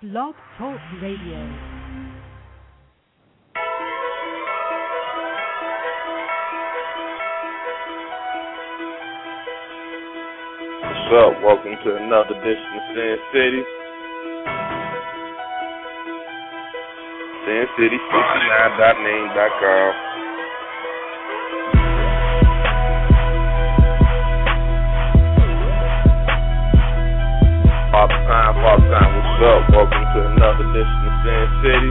Blog Talk Radio. What's up? Welcome to another edition of Sin City. SinCity69.name.com. Father Time, what's up? Welcome to another edition of Sin City.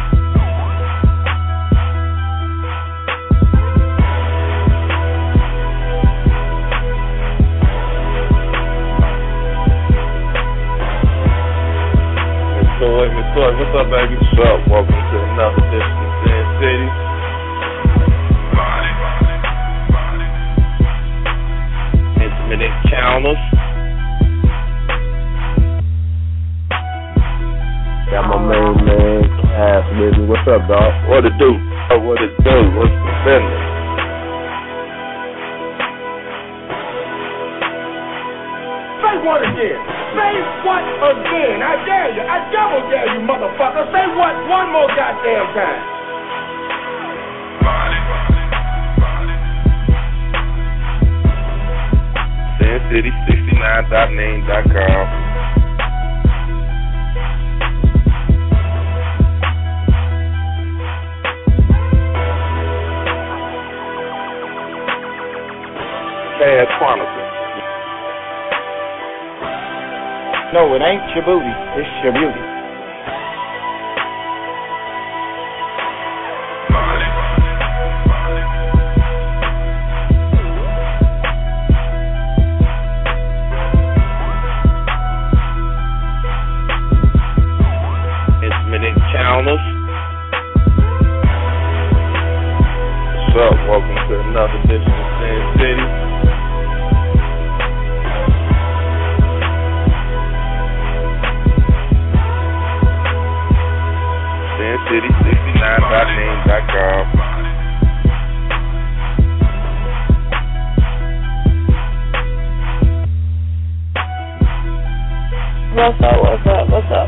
Miss Toy, what's up, baby? What's up? Welcome to another edition of Sin City. Intimate Encounters. Got my main man, Cass with me. What's up, dog? What it do? What it do? What's the business? Say what again? Say what again? I dare you. I double dare you, motherfucker. Say what one more goddamn time. SinCity69.name.com. Cass Chronicles. No, it ain't your booty. It's your beauty. Intimate Encounters. What's up? Welcome to another edition of Sin City. SinCity69.name.com. What's up, what's up, what's up?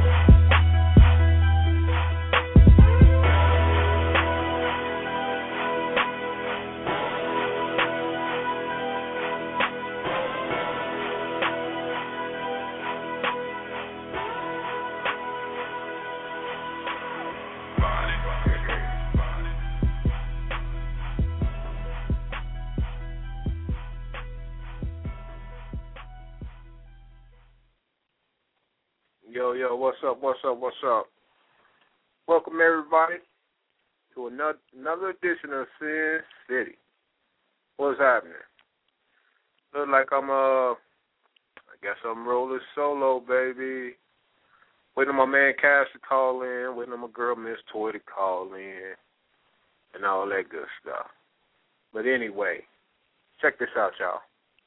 Yo, what's up? Welcome, everybody, to another edition of Sin City. What's happening? Look like I guess I'm rolling solo, baby. Waiting on my man Cash to call in, waiting on my girl Miss Toy to call in, and all that good stuff. But anyway, check this out, y'all.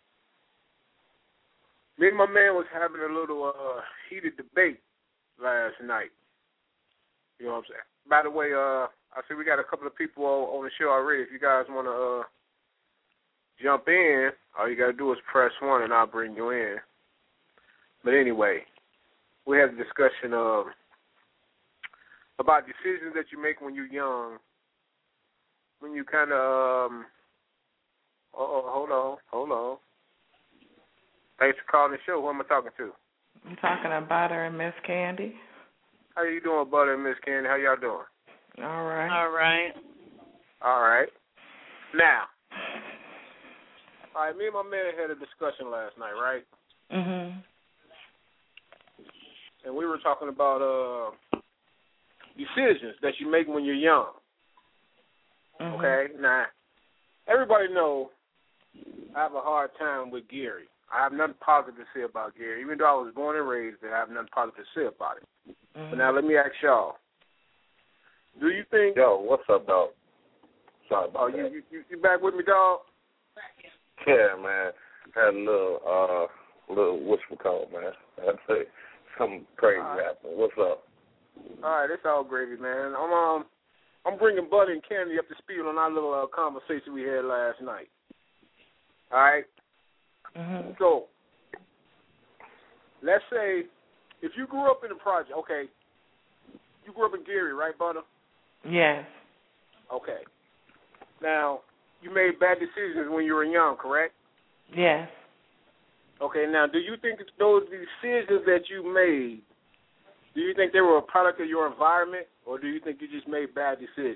Me and my man was having a little heated debate last night. You know what I'm saying? By the way, I see we got a couple of people on the show already. If you guys want to jump in, all you got to do is press 1 and I'll bring you in. But anyway, we had a discussion about decisions that you make when you're young, when you kind of, hold on. Thanks for calling the show. Who am I talking to? I'm talking to Butter and Miss Candy. How you doing, Butter and Miss Candy? How y'all doing? All right. All right. Now, all right, me and my man had a discussion last night, right? Mm-hmm. And we were talking about decisions that you make when you're young. Mm-hmm. Okay? Now, everybody know I have a hard time with Gary. I have nothing positive to say about Gary. Even though I was born and raised there, I have nothing positive to say about it. Mm-hmm. But now let me ask y'all. Do you think... Yo, what's up, dog? Sorry about that. You back with me, dog? Yeah, man. Had a little whatchamacallit, man. I'd say something crazy happened. What's up? All right, it's all gravy, man. I'm bringing Buddy and Candy up to speed on our little conversation we had last night. All right? Mm-hmm. So, let's say if you grew up in a project, okay, you grew up in Gary, right, Butter? Yes. Okay. Now, you made bad decisions when you were young, correct? Yes. Okay, now, do you think those decisions that you made, do you think they were a product of your environment, or do you think you just made bad decisions?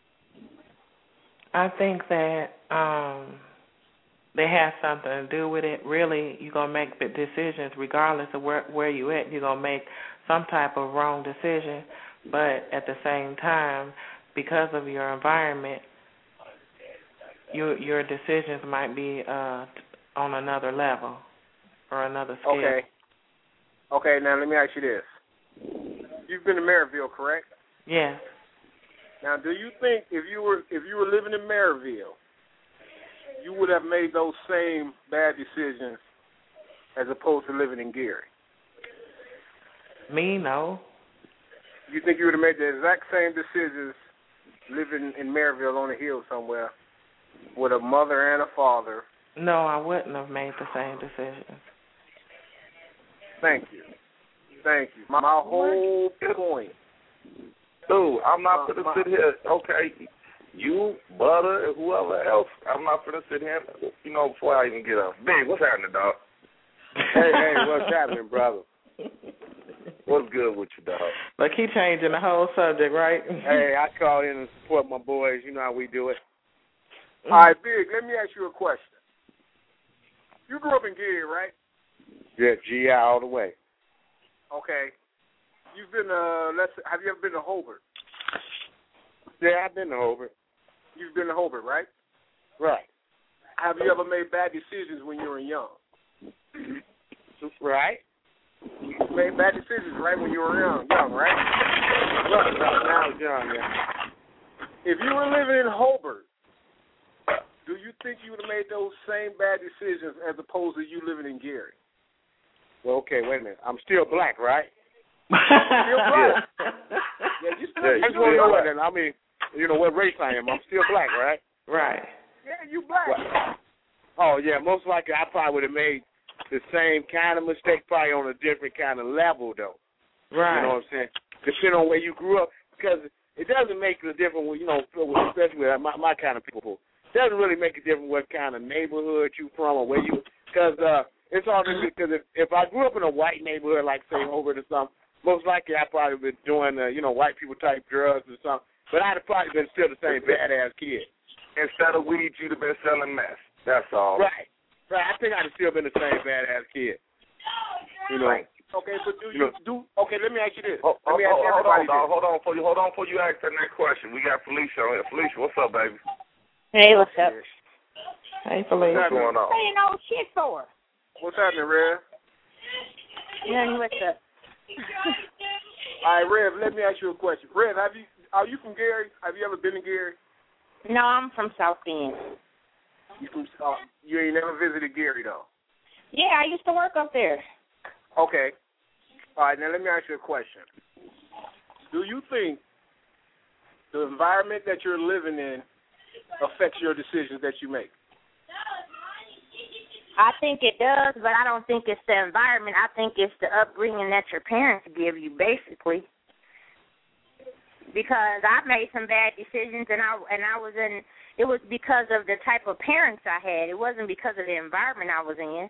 I think that they have something to do with it. Really, you're going to make the decisions regardless of where you at. You're going to make some type of wrong decision, but at the same time, because of your environment, your decisions might be on another level or another scale. Okay. Okay, now let me ask you this. You've been to Maryville, correct? Yes. Now, do you think if you were living in Maryville, you would have made those same bad decisions as opposed to living in Gary? Me, no. You think you would have made the exact same decisions living in Maryville on a hill somewhere with a mother and a father? No, I wouldn't have made the same decisions. Thank you. Thank you. My whole point. Dude, I'm not going to sit here, okay, you, Butter, and whoever else, I'm not going to sit here, before I even get up. Big, what's happening, dog? Hey, what's happening, brother? What's good with you, dog? Like he changing the whole subject, right? Hey, I call in and support my boys. You know how we do it. All right, Big, let me ask you a question. You grew up in Gary, right? Yeah, GI all the way. Okay. You've been, have you ever been to Hobart? Yeah, I've been to Hobart. You've been to Hobart, right? Right. Have you ever made bad decisions when you were young? Right. You made bad decisions, right, when you were young, right? Right. Now I was young, yeah. If you were living in Hobart, do you think you would have made those same bad decisions as opposed to you living in Gary? Well, okay, wait a minute. I'm still black, right? Still black. Yeah, you still. I just want to know what. I mean, what race I am. I'm still black, right? Right. Yeah, you black. Right. Oh yeah, most likely I probably would have made the same kind of mistake, probably on a different kind of level, though. Right. You know what I'm saying? Depending on where you grew up, because it doesn't make a difference, especially with my kind of people. It doesn't really make a difference what kind of neighborhood you from or where you, because it's all because if I grew up in a white neighborhood, like say Hobart or something, most likely I probably been doing white people type drugs or something. But I'd have probably been still the same badass kid. Instead of weed, you'd have been selling meth. That's all. Right. I think I'd have still been the same badass kid. Right. Okay, but okay, let me ask you this. Let me ask everybody this. Hold on for you ask that next question. We got Felicia on here. Felicia, what's up, baby? Hey, what's up? Hey, Felicia. What's going on? Saying old shit for? What's happening, Rev? Nothing, what's up? All right, Rev, let me ask you a question. Rev, are you from Gary? Have you ever been to Gary? No, I'm from South Bend. You ain't never visited Gary, though? Yeah, I used to work up there. Okay. All right, now let me ask you a question. Do you think the environment that you're living in affects your decisions that you make? I think it does, but I don't think it's the environment. I think it's the upbringing that your parents give you, basically. Because I made some bad decisions, and I was in. It was because of the type of parents I had. It wasn't because of the environment I was in.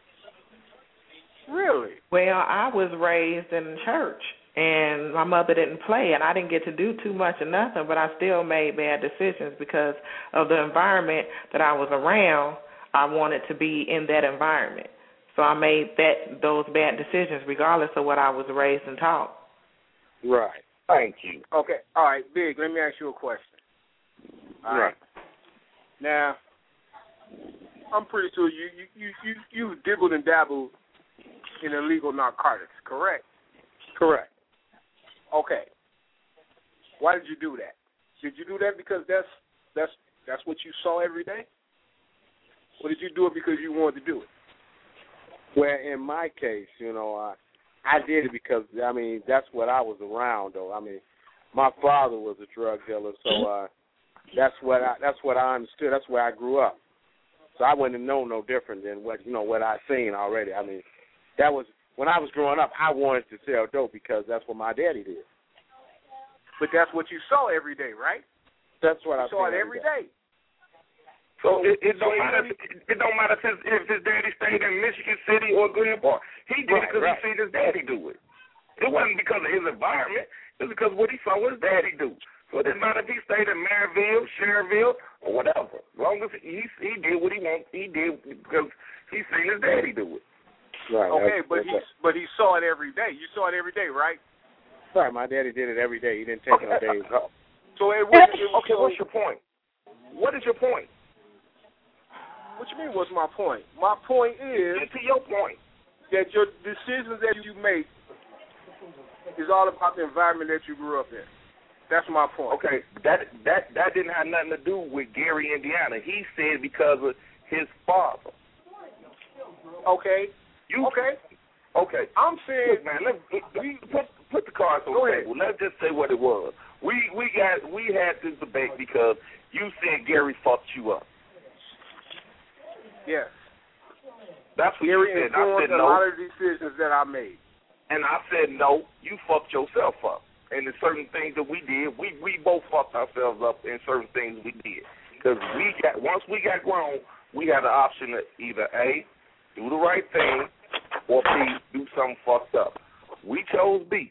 Really? Well, I was raised in church, and my mother didn't play, and I didn't get to do too much of nothing, but I still made bad decisions because of the environment that I was around. I wanted to be in that environment. So I made those bad decisions regardless of what I was raised and taught. Right. Thank you. Okay. All right, Big, let me ask you a question. All right. Now, I'm pretty sure you dibbled and dabbled in illegal narcotics, correct? Correct. Okay. Why did you do that? Did you do that because that's what you saw every day? Or did you do it because you wanted to do it? Well, in my case, I did it because, that's what I was around, though. My father was a drug dealer, so that's what I understood. That's where I grew up. So I wouldn't know no different than what I seen already. That was when I was growing up. I wanted to sell dope because that's what my daddy did. But that's what you saw every day, right? That's what I saw it every day. So it don't matter. It don't matter if his daddy stayed in Michigan City or Glen Park. He did it because he seen his daddy do it. It wasn't because of his environment. It was because of what he saw his daddy do. So it didn't matter if he stayed in Maryville, Cherville, or whatever. As long as he did what he wanted, he did because he seen his daddy do it. Right. Okay, but he saw it every day. You saw it every day, right? Right. My daddy did it every day. He didn't take no days off. So it was okay. What's your point? What is your point? What you mean? What's my point? My point is to your point that your decisions that you make is all about the environment that you grew up in. That's my point. Okay, that didn't have nothing to do with Gary, Indiana. He said because of his father. Okay. Okay. I'm saying, look, man, let's put the cards on the table. Let's just say what it was. We had this debate because you said Gary fucked you up. Yes. That's what Gary you said. I said a no. lot of decisions that I made. And I said no. You fucked yourself up. And there's certain things that we did. We both fucked ourselves up in certain things we did. Because once we got grown, we had the option to either A, do the right thing, or B, do something fucked up. We chose B.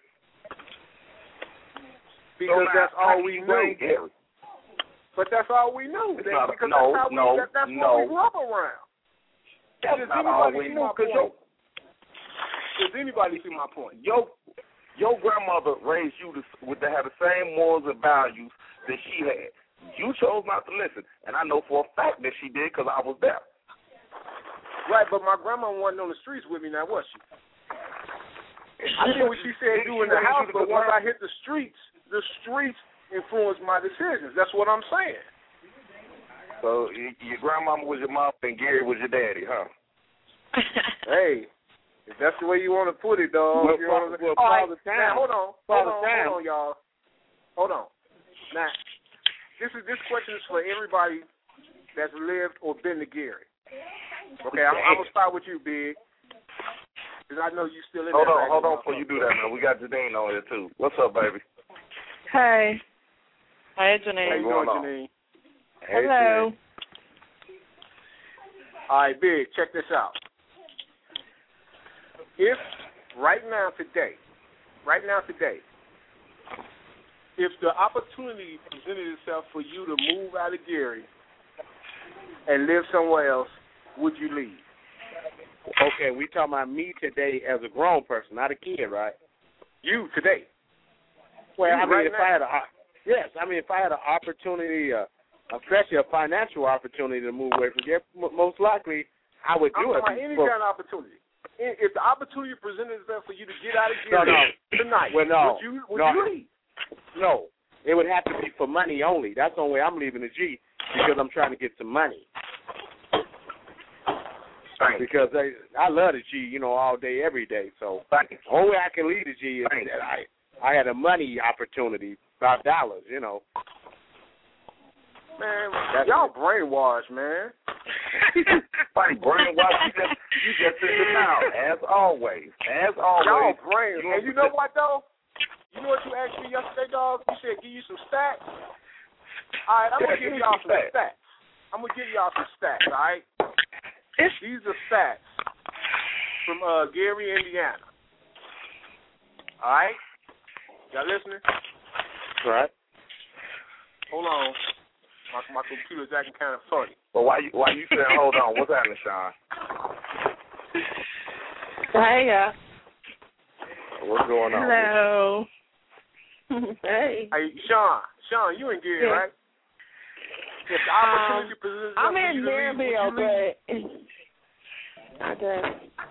Because so that's all we knew. Gary. But that's all we knew. That's what we grew up around. That's not all we knew. Does anybody see my point? Your grandmother raised you to have the same morals and values that she had. You chose not to listen, and I know for a fact that she did because I was there. Right, but my grandma wasn't on the streets with me now, was she? I think what she said do in the house, but once I hit the streets influenced my decisions. That's what I'm saying. So your grandmama was your mom and Gary was your daddy, huh? Hey, if that's the way you want to put it, dog. Hold on, y'all. Hold on. Now, this question is for everybody that's lived or been to Gary. Okay, I'm gonna start with you, Big, because I know you still in there. Hold on before you do that, man. We got Janine on here too. What's up, baby? Hey. Hey, Janine. How you doing, Janine? Hello. All right, Big, check this out. If right now today, if the opportunity presented itself for you to move out of Gary and live somewhere else, would you leave? Okay, we talking about me today as a grown person, not a kid, right? You today. Well, I mean, if I had an opportunity, especially a financial opportunity to move away from here, most likely I would do it. Any kind of opportunity. If the opportunity presented itself for you to get out of Gary tonight, would you leave? No, it would have to be for money only. That's the only way I'm leaving the G, because I'm trying to get some money. Because I love the G, all day, every day. So the only way I can leave the G is that I had a money opportunity, $5, Man, y'all brainwashed, man. Buddy, brainwashed. You just in the mouth, as always. Y'all brain. And you know what, though? You know what you asked me yesterday, dog? You said give you some stats. All right, I'm going to give y'all some stats. I'm going to give y'all some stats, all right? These are stats from Gary, Indiana. All right? Y'all listening? All right. Hold on. My computer's acting kind of funny. But why you saying hold on? What's happening, Sean? Hey, what's going on? Hello. Hey. Hey, Sean, you in Gary, right? If the opportunity presents itself, I'm in Maryville, but I guess.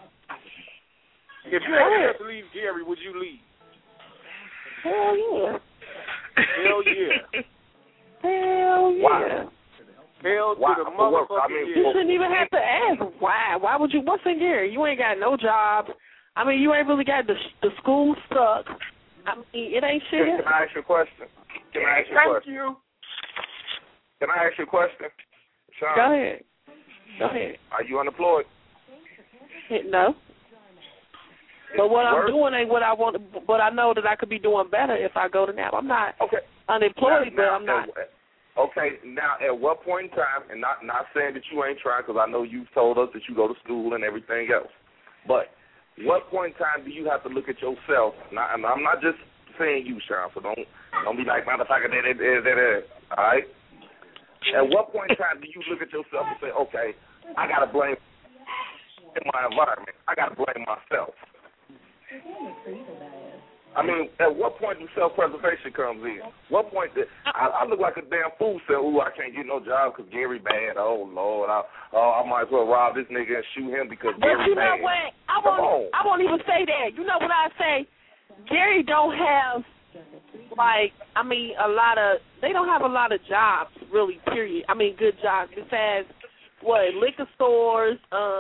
If you had to leave Gary, would you leave? Hell yeah. Hell yeah. Hell yeah. Why? Hell to the motherfucking You shouldn't even have to ask why. Why would you? What's in Gary? You ain't got no job. I mean, you ain't really got the school stuck. I mean, it ain't shit. Can I ask you a question? Thank you. Can I ask you a question? Sean? Go ahead. Are you unemployed? No. But what I'm doing ain't what I want. But I know that I could be doing better if I go to NAP. I'm not unemployed, but I'm not. Okay, now at what point in time, and not saying that you ain't trying, because I know you've told us that you go to school and everything else, but what point in time do you have to look at yourself? Now, and I'm not just saying you, Sean, so don't be like, motherfucker, all right? At what point in time do you look at yourself and say, okay, I got to blame my environment. I got to blame myself. I mean, at what point do self-preservation comes in? What point I look like a damn fool saying, ooh, I can't get no job because Gary bad. Oh, Lord, I might as well rob this nigga and shoot him because Gary bad. But you know what? I won't even say that. You know what I say? Gary don't have, they don't have a lot of jobs, really, period. I mean, good jobs. Besides, liquor stores,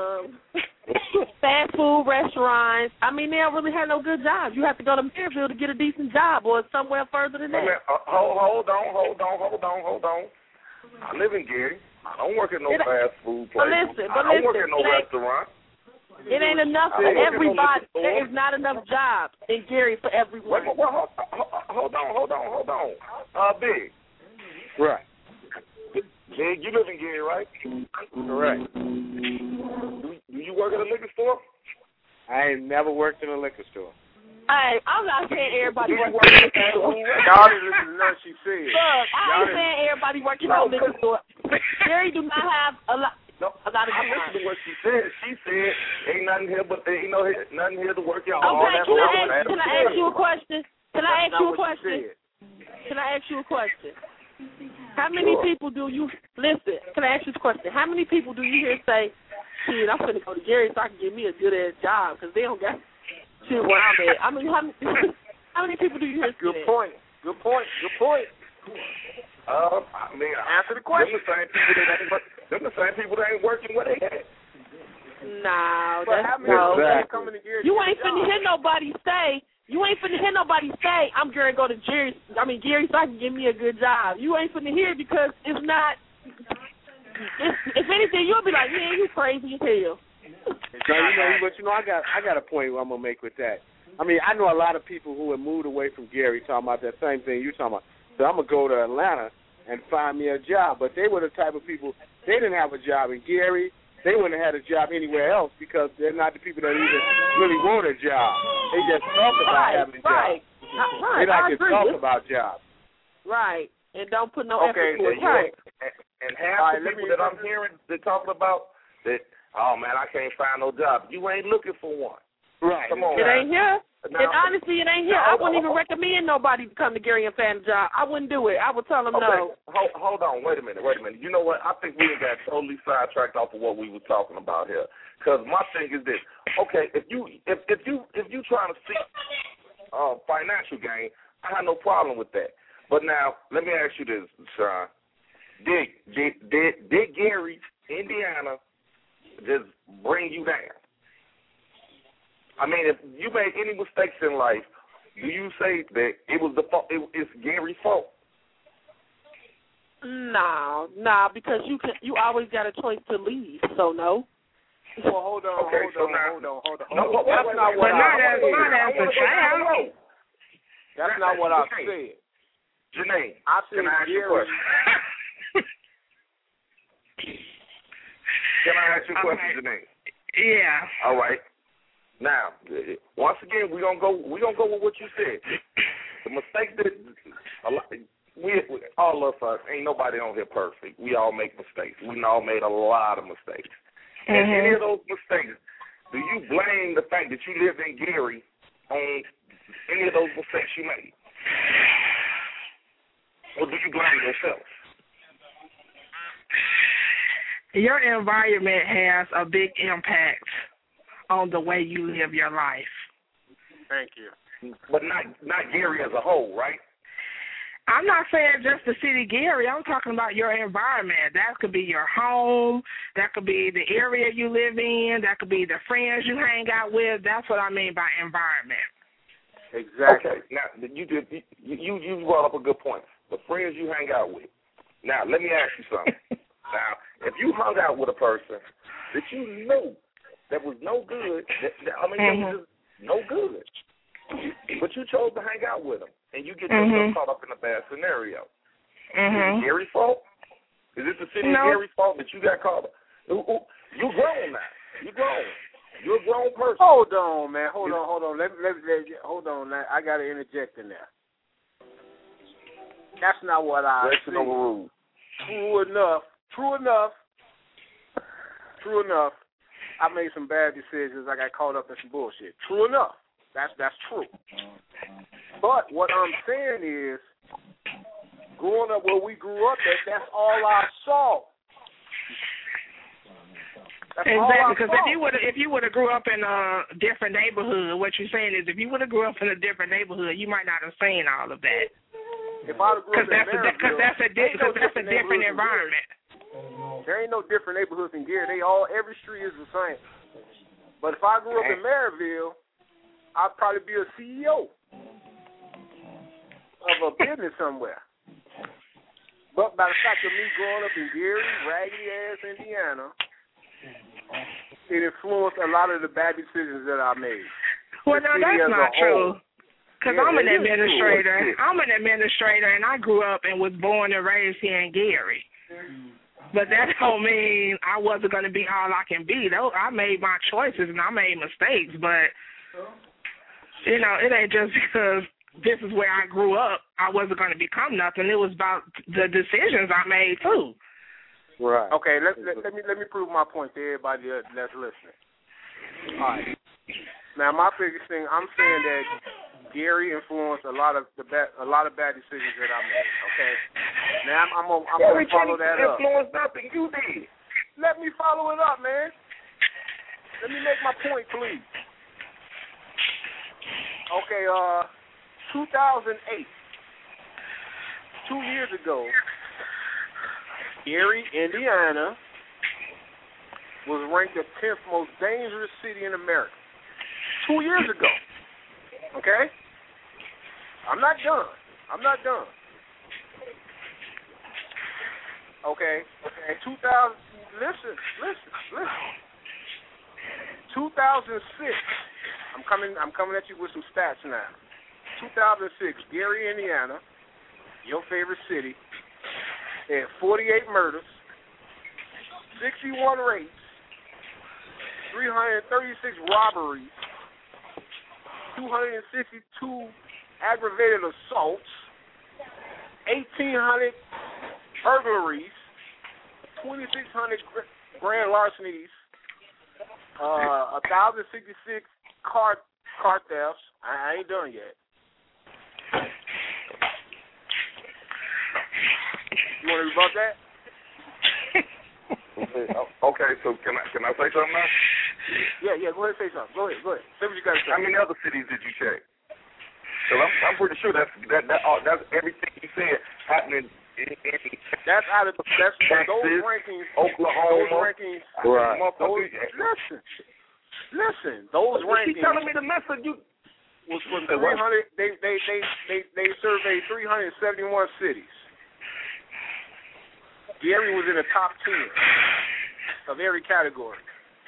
fast food restaurants. I mean, they don't really have no good jobs. You have to go to Maryville to get a decent job or somewhere further than that. Hold on. I live in Gary. I don't work at no fast food place. I don't work at no restaurant. It ain't enough for everybody. There is not enough jobs in Gary for everyone. Hold on. Big. Right. Big, you live in Gary, right? Correct. Do you work at a liquor store? I ain't never worked in a liquor store. Hey, I'm not saying everybody works in a liquor store. Y'all didn't listen to nothing she said. Look, I ain't saying everybody works in a liquor store. Gary do not have a lot of I listened to what she said. She said, ain't nothing here but nothing here to work out. Okay, can I ask you a question? Can I ask you a question? How many people do you listen? Can I ask you this question? How many people do you hear say, "Shit, I'm finna go to Gary so I can get me a good ass job"? Because they don't got shit where I'm at. I mean, how many people do you hear say Good point. I mean, answer the question. Them the same people that ain't working where they at. No, that's no. Exactly. You ain't finna hear nobody say. I'm going to go to Gary so I can get me a good job. You ain't finna hear it because it's not. If anything, you'll be like, man, you crazy as hell. I got a point I'm gonna make with that. I mean, I know a lot of people who have moved away from Gary talking about that same thing you're talking about. So I'm gonna go to Atlanta and find me a job. But they were the type of people, they didn't have a job in Gary. They wouldn't have had a job anywhere else because they're not the people that even really want a job. They just talk about having a job. They like to talk about jobs. Right. And don't put no effort to it. Right. And half the people that I'm hearing that talking about that, oh, man, I can't find no job. You ain't looking for one. Right. Come on, It ain't here. Now, and honestly, it ain't here. I wouldn't even recommend nobody to come to Gary and find a job. I wouldn't do it. I would tell them no. Hold on. Wait a minute. You know what? I think we got totally sidetracked off of what we were talking about here. Because my thing is this. Okay, if you trying to seek financial gain, I have no problem with that. But now, let me ask you this, Sean. Did Gary, Indiana, just bring you down? I mean, if you made any mistakes in life, do you say that it was the fault? It's Gary's fault? No, because you always got a choice to leave. So no. Well, hold on. No, that's not what I said. That's not what I said. Janae, I said can I ask you a question? Can I ask you a question, Janae? Yeah. All right. Now, once again, we're gonna go with what you said. The mistake that we all of us, ain't nobody on here perfect. We all make mistakes. We all made a lot of mistakes. And any of those mistakes, do you blame the fact that you lived in Gary on any of those mistakes you made? Or do you blame yourself? Your environment has a big impact on the way you live your life. Thank you. But not Gary as a whole, right? I'm not saying just the city Gary. I'm talking about your environment. That could be your home. That could be the area you live in. That could be the friends you hang out with. That's what I mean by environment. Exactly. Okay. Now, you brought up a good point. The friends you hang out with. Now, let me ask you something. Now, if you hung out with a person that you knew that was no good, no good. But you chose to hang out with them, and you get yourself caught up in a bad scenario. Is it Gary's fault? Is it the city of Gary's fault that you got caught up? You're grown now. You're grown. You're a grown person. Hold on, man. Hold on. Hold on. I got to interject in there. That's not what I see. True enough. I made some bad decisions. I got caught up in some bullshit. True enough. That's true. But what I'm saying is, growing up where we grew up at, that's all I saw. Exactly, because if you would have grew up in a different neighborhood, what you're saying is if you would have grew up in a different neighborhood, you might not have seen all of that. If I grew up in Maryville, because that's a different environment. There ain't no different neighborhoods in Gary. Every street is the same. But if I grew up in Maryville, I'd probably be a CEO of a business somewhere. But by the fact of me growing up in Gary, raggedy-ass Indiana, it influenced a lot of the bad decisions that I made. Well, no, that's not true. Because I'm an administrator. I'm an administrator, and I grew up and was born and raised here in Gary. But that don't mean I wasn't going to be all I can be. Though I made my choices and I made mistakes, but you know, it ain't just because this is where I grew up, I wasn't going to become nothing. It was about the decisions I made too. Right. Okay. Let me prove my point to everybody that's listening. All right. Now, my biggest thing, I'm saying that Gary influenced a lot of bad decisions that I made. Okay. Now I'm gonna follow that up. Influenced nothing. You did. Let me follow it up, man. Let me make my point, please. Okay, 2008, 2 years ago, Gary, Indiana, was ranked the 10th most dangerous city in America. 2 years ago. Okay? I'm not done. Okay. 2006. I'm coming at you with some stats now. 2006, Gary, Indiana, your favorite city, had 48 murders, 61 rapes, 336 robberies, 262 aggravated assaults, 1,800 burglaries, 2,600 grand larcenies, 1,066 car thefts. I ain't done yet. You want to rebut that? Okay, so can I say something now? Yeah. Go ahead and say something. Go ahead. Say what you got to say. How many other cities did you check? Because I'm pretty sure that's everything you said happening. That's out of Texas, those rankings. Oklahoma. Those rankings. Right. Listen. Those rankings. She's telling me to listen. You was from 300. They surveyed 371 cities. Gary was in the top 10 of every category.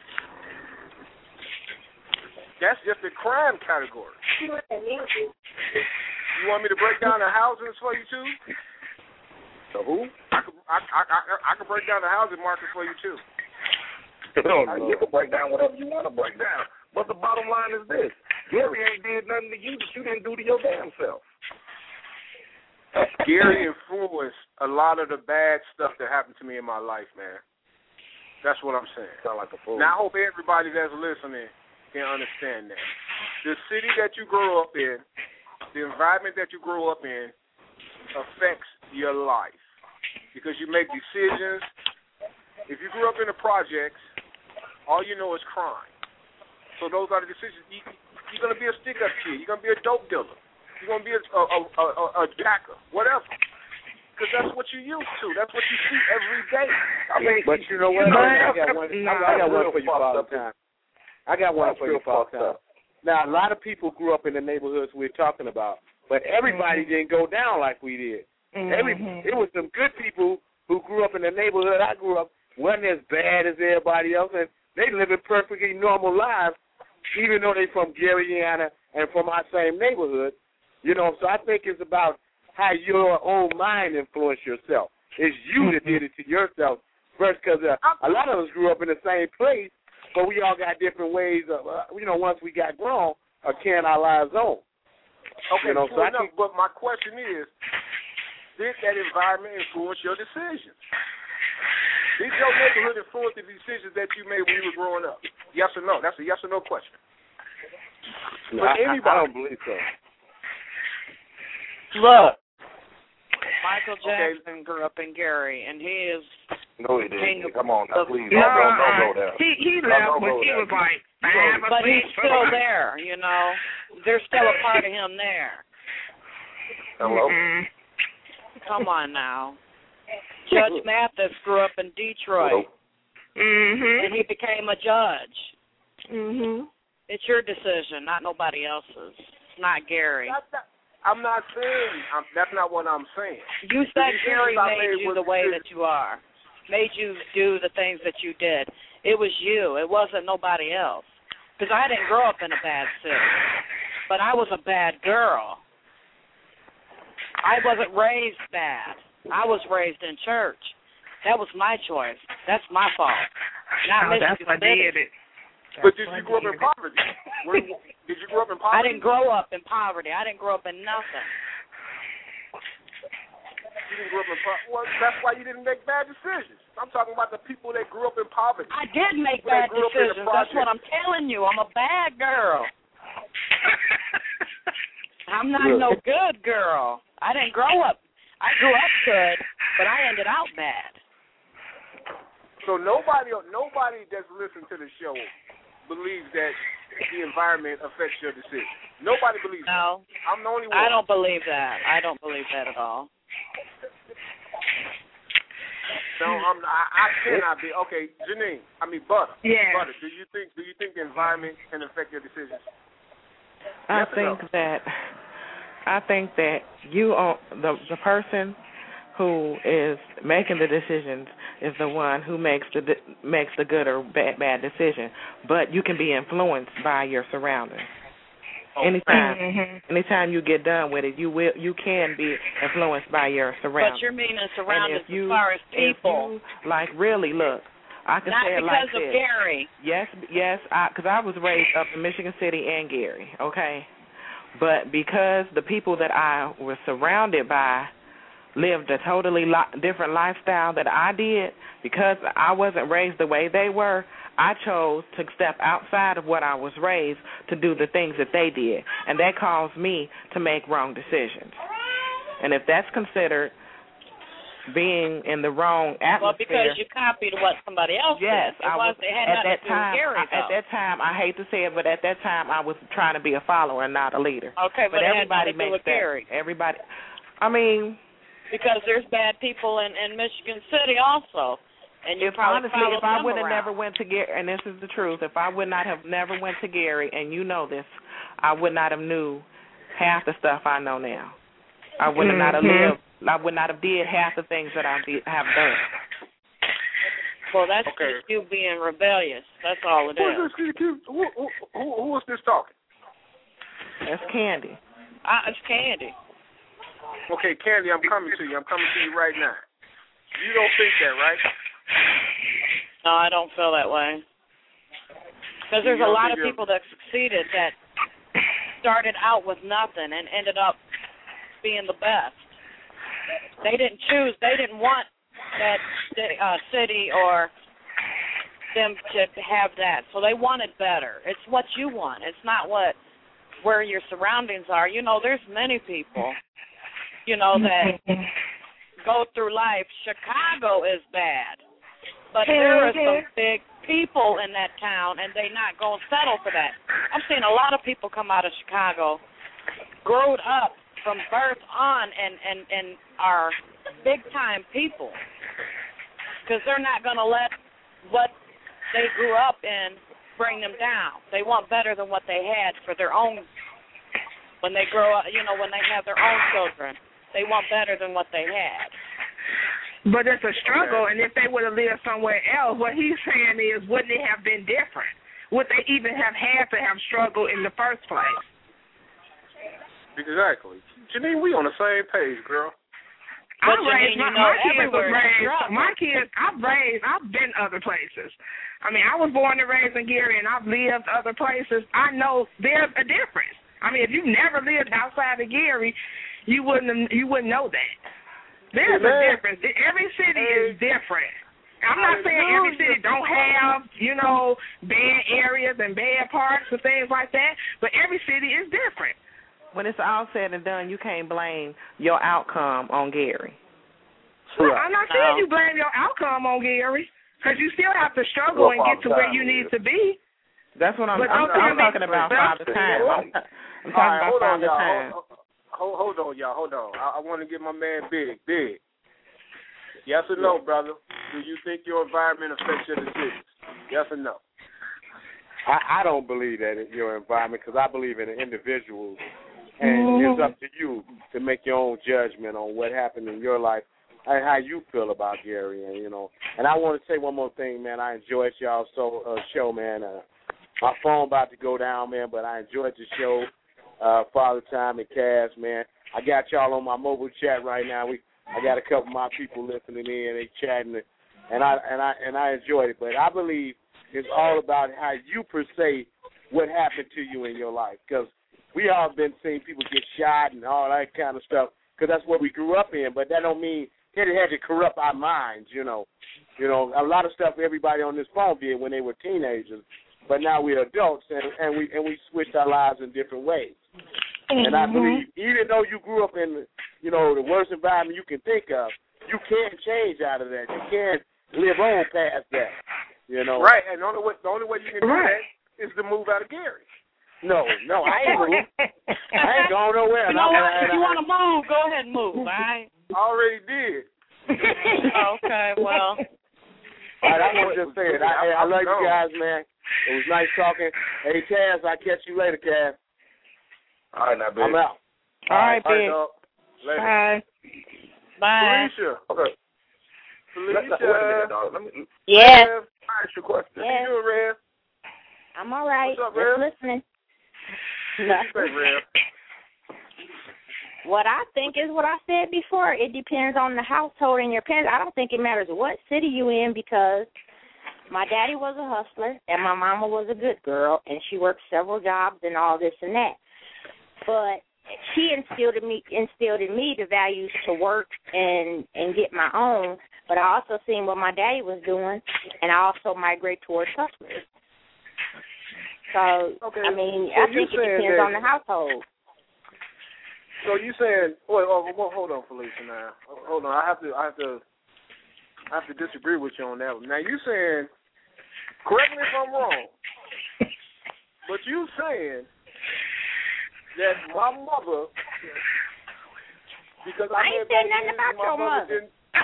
That's just the crime category. You want me to break down the houses for you too? The who? I could break down the housing market for you too. You can break down whatever you want to break down. But the bottom line is this: Gary ain't did nothing to you that you didn't do to your damn self. Gary influenced a lot of the bad stuff that happened to me in my life, man. That's what I'm saying. Sound like a fool. Now I hope everybody that's listening can understand that. The city that you grow up in, the environment that you grow up in, affects your life because you make decisions. If you grew up in the projects, all you know is crime. So those are the decisions. You're going to be a stick-up kid. You're going to be a dope dealer. You're going to be a jacker, whatever. Because that's what you're used to. That's what you see every day. I mean, but you know what? I got one for you, Father Time. I got one for you, Father Time. Now, a lot of people grew up in the neighborhoods we're talking about, but everybody didn't go down like we did. It was some good people who grew up in the neighborhood I grew up, wasn't as bad as everybody else, and they living perfectly normal lives. even though they from Gariana and from our same neighborhood. You know, so I think it's about how your own mind influenced yourself. It's you that did it to yourself first, because a lot of us grew up in the same place, but we all got different ways of, once we got grown, carrying our lives on. Okay, so I think, but my question is, did that environment influence your decisions? Did your neighborhood influence the decisions that you made when you were growing up? Yes or no? That's a yes or no question. I don't believe so. Look, Michael Jackson grew up in Gary, and he is. No, he didn't. Come on, now, please. No, don't go there. He left when he was like 5 or 6. But he's still there, you know. There's still a part of him there. Hello? Come on now. Judge Mathis grew up in Detroit. And he became a judge. It's your decision, not nobody else's. It's not Gary. I'm not saying, that's not what I'm saying. You said Gary made you the way that you are, made you do the things that you did. It was you. It wasn't nobody else. Because I didn't grow up in a bad city, but I was a bad girl. I wasn't raised bad. I was raised in church. That was my choice. That's my fault. That's what did it. But did you grow up in poverty? Did you grow up in poverty? I didn't grow up in poverty. I didn't grow up in nothing. You didn't grow up in poverty. Well, that's why you didn't make bad decisions. I'm talking about the people that grew up in poverty. I did make bad decisions. That's what I'm telling you. I'm a bad girl. I'm not no good girl. I didn't grow up. I grew up good, but I ended out bad. So nobody that's listening to the show believes that the environment affects your decision. Nobody believes that. No. I'm the only one. I don't believe that. I don't believe that at all. No, I cannot be. Okay, Janine. Butter. Yeah. Butter. Do you think the environment can affect your decisions? I think that you are the person who is making the decisions is the one who makes the good or bad decision. But you can be influenced by your surroundings. Anytime you get done with it, you can be influenced by your surroundings. But you're meaning surroundings as far as people. Really, look, I can say it like this. Not because of Gary. Yes, because I was raised up in Michigan City and Gary, okay? But because the people that I was surrounded by lived a totally different lifestyle that I did, because I wasn't raised the way they were, I chose to step outside of what I was raised to do the things that they did, and that caused me to make wrong decisions. And if that's considered being in the wrong atmosphere. Well, because you copied what somebody else did. Yes, it had nothing to do with Gary, though. At that time, I hate to say it, but at that time I was trying to be a follower and not a leader. Okay, but everybody it had nothing to do with Gary. Everybody, because there's bad people in Michigan City also. And you probably honestly, if I would have around. never went to Gary, and this is the truth, if I would not have never went to Gary, and you know this, I would not have knew half the stuff I know now. I would not have lived. I would not have did half the things that I have done. Well, that's just you being rebellious. That's all it is. Who is this talking? That's Candy. It's Candy. Okay, Candy, I'm coming to you. I'm coming to you right now. You don't think that, right? No, I don't feel that way. Because there's a lot of people that succeeded that started out with nothing and ended up being the best. They didn't choose. They didn't want that city or them to have that. So they wanted better. It's what you want. It's not where your surroundings are. You know, there's many people, that go through life. Chicago is bad. But there are some big people in that town, and they not going to settle for that. I'm seeing a lot of people come out of Chicago, growed up from birth on, and are big-time people. Because they're not going to let what they grew up in bring them down. They want better than what they had for their own, when they grow up, when they have their own children. They want better than what they had. But it's a struggle, and if they would have lived somewhere else, what he's saying is, wouldn't it have been different? would they even have had to have struggled in the first place? Exactly. Janine, we on the same page, girl. I've been other places. I mean, I was born and raised in Gary, and I've lived other places. I know there's a difference. I mean, if you've never lived outside of Gary, you wouldn't know that. There's a difference. Every city is different. I'm not saying every city don't have, bad areas and bad parts and things like that, but every city is different. When it's all said and done, you can't blame your outcome on Gary. Well, I'm not saying you blame your outcome on Gary, because you still have to struggle and get to where you need to be. That's what I'm talking about, Father Time. I'm talking about Father Time. Hold on, y'all. Hold on. I want to get my man Big. Yes or no, brother? Do you think your environment affects your decisions? Yes or no? I don't believe that in your environment, because I believe in the individuals. And it's up to you to make your own judgment on what happened in your life and how you feel about Gary. And I want to say one more thing, man. I enjoyed y'all's show, man. My phone about to go down, man, but I enjoyed the show. Father Time and Cass, man. I got y'all on my mobile chat right now. I got a couple of my people listening in. They chatting, and I enjoyed it. But I believe it's all about how you per se what happened to you in your life, because we all been seeing people get shot and all that kind of stuff, because that's what we grew up in. But that don't mean it had to corrupt our minds, a lot of stuff everybody on this phone did when they were teenagers, but now we're adults and we switched our lives in different ways. And I believe even though you grew up in the worst environment you can think of, you can change out of that. You can live on past that. Right, and the only way you can do that is to move out of Gary. No, I ain't moving. I ain't going nowhere. You know what? If you want to move, go ahead and move, all right? I already did. Okay, well. All right, I want to just say it. I love you guys, man. It was nice talking. Hey, Cass, I'll catch you later, Cass. All right, now, baby. I'm out. All right, big. Later. Bye. Bye. Felicia. Okay. Felicia. Wait a minute, dog. Let me. Yes. I ask you a question. How you doing, Rev? I'm all right. What's up, Rev? Just listening. What you say, Rev? What I think is what I said before. It depends on the household and your parents. I don't think it matters what city you in, because my daddy was a hustler and my mama was a good girl, and she worked several jobs and all this and that. But she instilled in me the values to work and get my own. But I also seen what my daddy was doing, and I also migrate towards hustlers. So okay. I mean, I think it depends on the household. So you saying? Well, hold on, Felicia. Now, hold on. I have to disagree with you on that one. Now you saying? Correct me if I'm wrong, but you saying that my mother, because I ain't said nothing about your mother.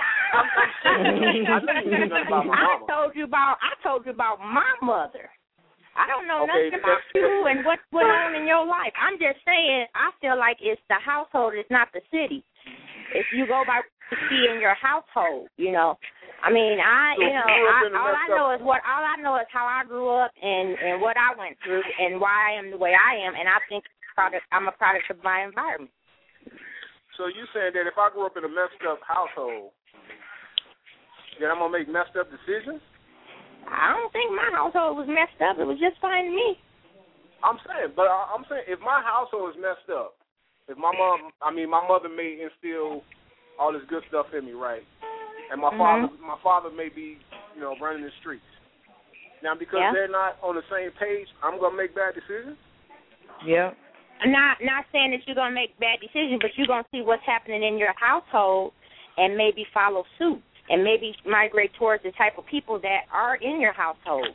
I told you about my mother. I don't know nothing about you and what's going on in your life. I'm just saying, I feel like it's the household, it's not the city. If you go by what you see in your household, I mean, all I know is how I grew up and what I went through and why I am the way I am, and I think I'm a product of my environment. So you saying that if I grew up in a messed up household, then I'm gonna make messed up decisions? I don't think my household was messed up. It was just fine to me. I'm saying if my household is messed up, if my mother may instill all this good stuff in me, right? And my father may be, running the streets. Now, because they're not on the same page, I'm gonna make bad decisions. Yeah. I'm not saying that you're gonna make bad decisions, but you're gonna see what's happening in your household and maybe follow suit and maybe migrate towards the type of people that are in your household.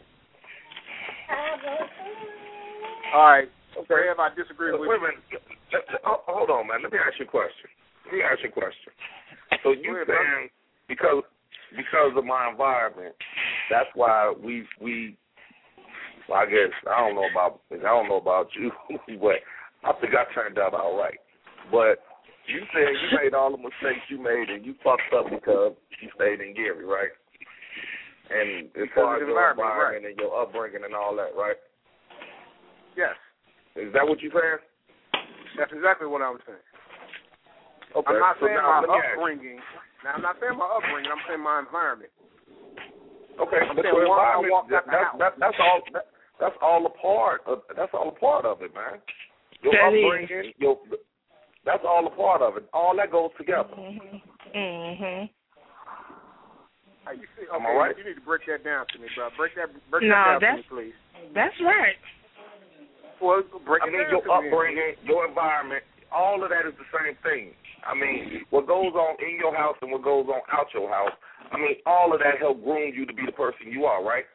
All right. Okay. Rev, I disagree with you. Wait a minute. Hold on, man. Let me ask you a question. So you saying because of my environment, that's why well, I guess I don't know about you, but I think I turned out all right. But you said you made all the mistakes you made and you fucked up because you stayed in Gary, right? And as far as your environment and your upbringing and all that, right? Yes. Is that what you're saying? That's exactly what I was saying. Okay. I'm not saying my upbringing. Now, I'm not saying my upbringing. I'm saying my environment. Okay, I'm but saying your environment, that's all a part of it, man. Your upbringing, that's all a part of it. All that goes together. How you see? Am I right? You need to break that down to me, bro. Break that down to me, please. That's right. Well, break it down your to upbringing, your environment, all of that is the same thing. I mean, what goes on in your house and what goes on out your house, I mean, all of that help groom you to be the person you are, right?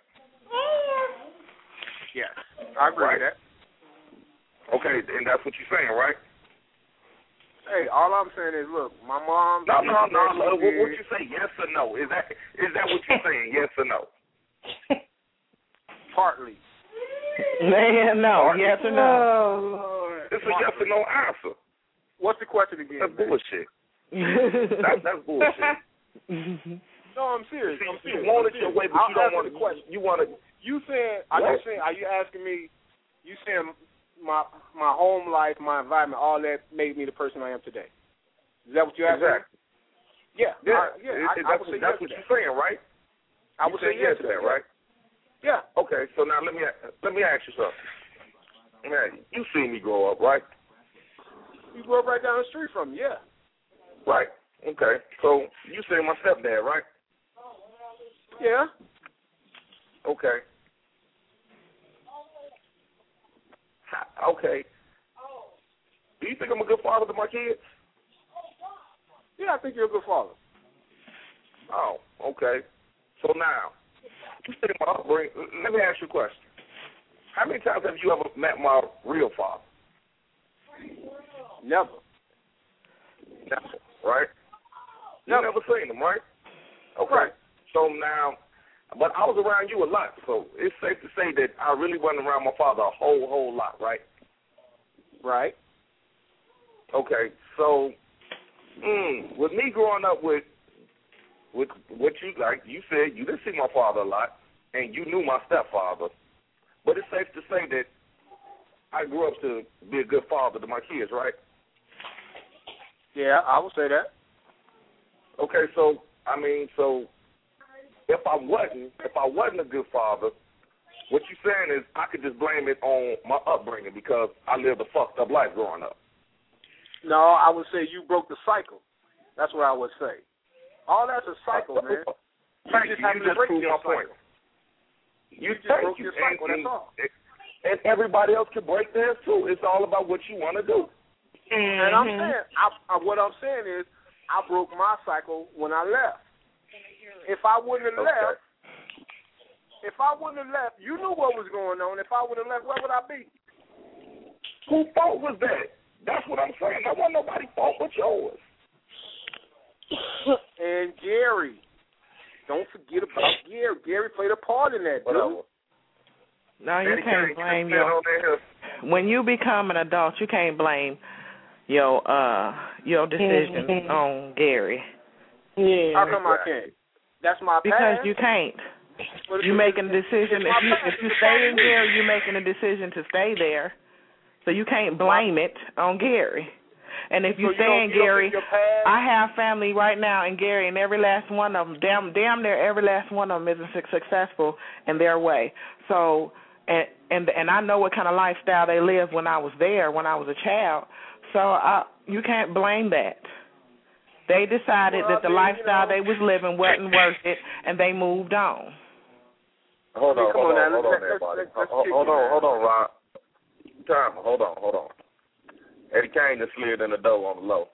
Yes, I agree with that. Okay, and that's what you're saying, right? Hey, all I'm saying is, look, my mom. No. What you say? Yes or no? Is that what you're saying? Yes or no? Partly. Man, no. Partly. Yes or no? Oh, Lord. It's a yes or no answer. What's the question again? That's bullshit. That's bullshit. No, I'm serious. You want it your way, but you don't want the question. You want it. You saying? Are you asking me? You saying my home life, my environment, all that made me the person I am today? Is that what you're asking? Exactly. Yeah. I would say that's what you're saying, right? I would say yes to that, right? Yeah. Okay, so now let me ask you something. Man, you see me grow up, right? You grew up right down the street from me, yeah. Right. Okay. So you say my stepdad, right? Yeah. Okay. Okay. Do you think I'm a good father to my kids? Yeah, I think you're a good father. Oh, okay. So now, you say my upbringing. Let me ask you a question. How many times have you ever met my real father? Never. Never, right? Never. You never seen him, right? Okay. Right. So now, but I was around you a lot, so it's safe to say that I really wasn't around my father a whole lot, right? Right. Okay. So, with me growing up with what you like, you said you didn't see my father a lot, and you knew my stepfather, but it's safe to say that I grew up to be a good father to my kids, right? Yeah, I would say that. Okay, so I mean, so if I wasn't a good father, what you're saying is I could just blame it on my upbringing because I lived a fucked up life growing up. No, I would say you broke the cycle. That's what I would say. All that's a cycle, man. You just proved my point. You just broke your cycle, that's all. And everybody else can break theirs too. It's all about what you want to do. And I'm saying, what I'm saying is, I broke my cycle when I left. If I wouldn't have left, you knew what was going on. If I would have left, where would I be? Whose fault was that? That's what I'm saying. That wasn't nobody's fault but yours. And Gary. Don't forget about Gary. Gary played a part in that, dude. No, you can't blame when you become an adult, you can't blame your decision on Gary. Yeah. How come I can't? That's my past. Because you can't. You're making a decision. If you stay in Gary, you're making a decision to stay there. So you can't blame it on Gary. And if you stay in Gary, I have family right now in Gary, and every last one of them, damn near every last one of them isn't successful in their way. So, and I know what kind of lifestyle they lived when I was there, when I was a child. So you can't blame that. They decided that the lifestyle they was living wasn't worth it, and they moved on. Hold on, everybody. Hold on, Ron. Time. Hold on. Eddie Kane just slid in the door on the low.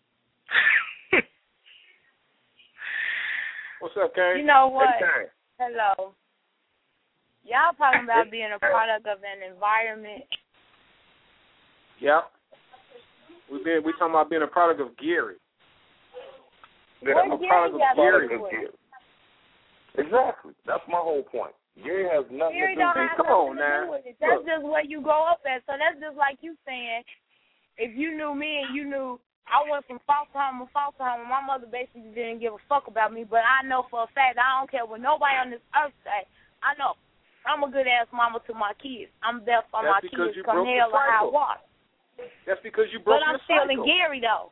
What's up, Kane? You know what? Eddie Kane. Hello. Y'all talking about being a product of an environment. Yeah. We talking about being a product of Gary. I'm a product of Gary. Exactly. That's my whole point. Gary has nothing Gary to do with it. Come on now. That's just what you grow up at. So that's just like you saying, if you knew me and you knew I went from foster home to foster home, and my mother basically didn't give a fuck about me. But I know for a fact I don't care what nobody on this earth say. I know I'm a good ass mama to my kids. I'm there for my kids come hell or high water. That's because you broke your cycle. But I'm still in Gary though.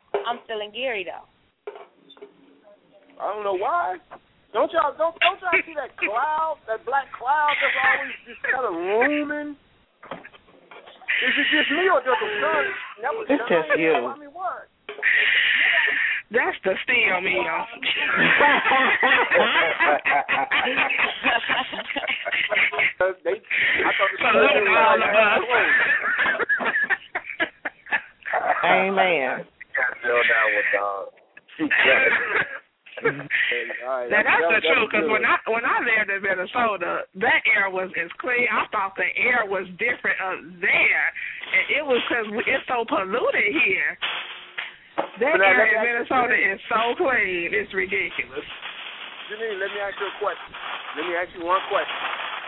I don't know why. Don't y'all see that cloud, that black cloud that's always just kind of looming? Is it just me or does the sun never shine? It's just you. I mean, what? That's the steel meal. Salute all of us. Amen. Now that's the truth, because when I lived in Minnesota, that air was as clean. I thought the air was different up there, and it was because it's so polluted here. That air in Minnesota is so clean, it's ridiculous. Janine, let me ask you a question. Let me ask you one question.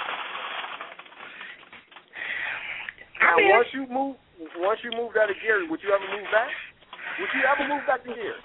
Now, once you moved out of Gary, would you ever move back? Would you ever move back to Gary?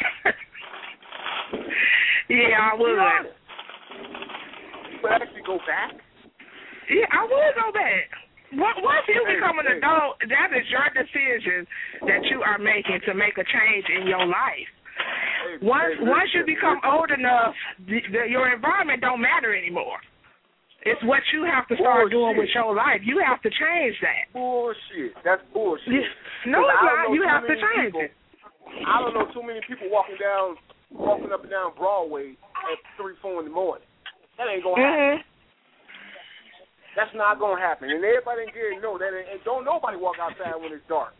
Yeah, I would. You would actually go back? Yeah, I would go back. Once you become an adult, that is your decision that you are making to make a change in your life. Once you become old enough, your environment don't matter anymore. It's what you have to start doing with your life. You have to change that. Bullshit. That's bullshit. No, it's not. You have to change it. I don't know too many people walking up and down Broadway at 3, 4 in the morning. That ain't gonna happen. That's not gonna happen. And everybody in Gary know that. And don't nobody walk outside when it's dark.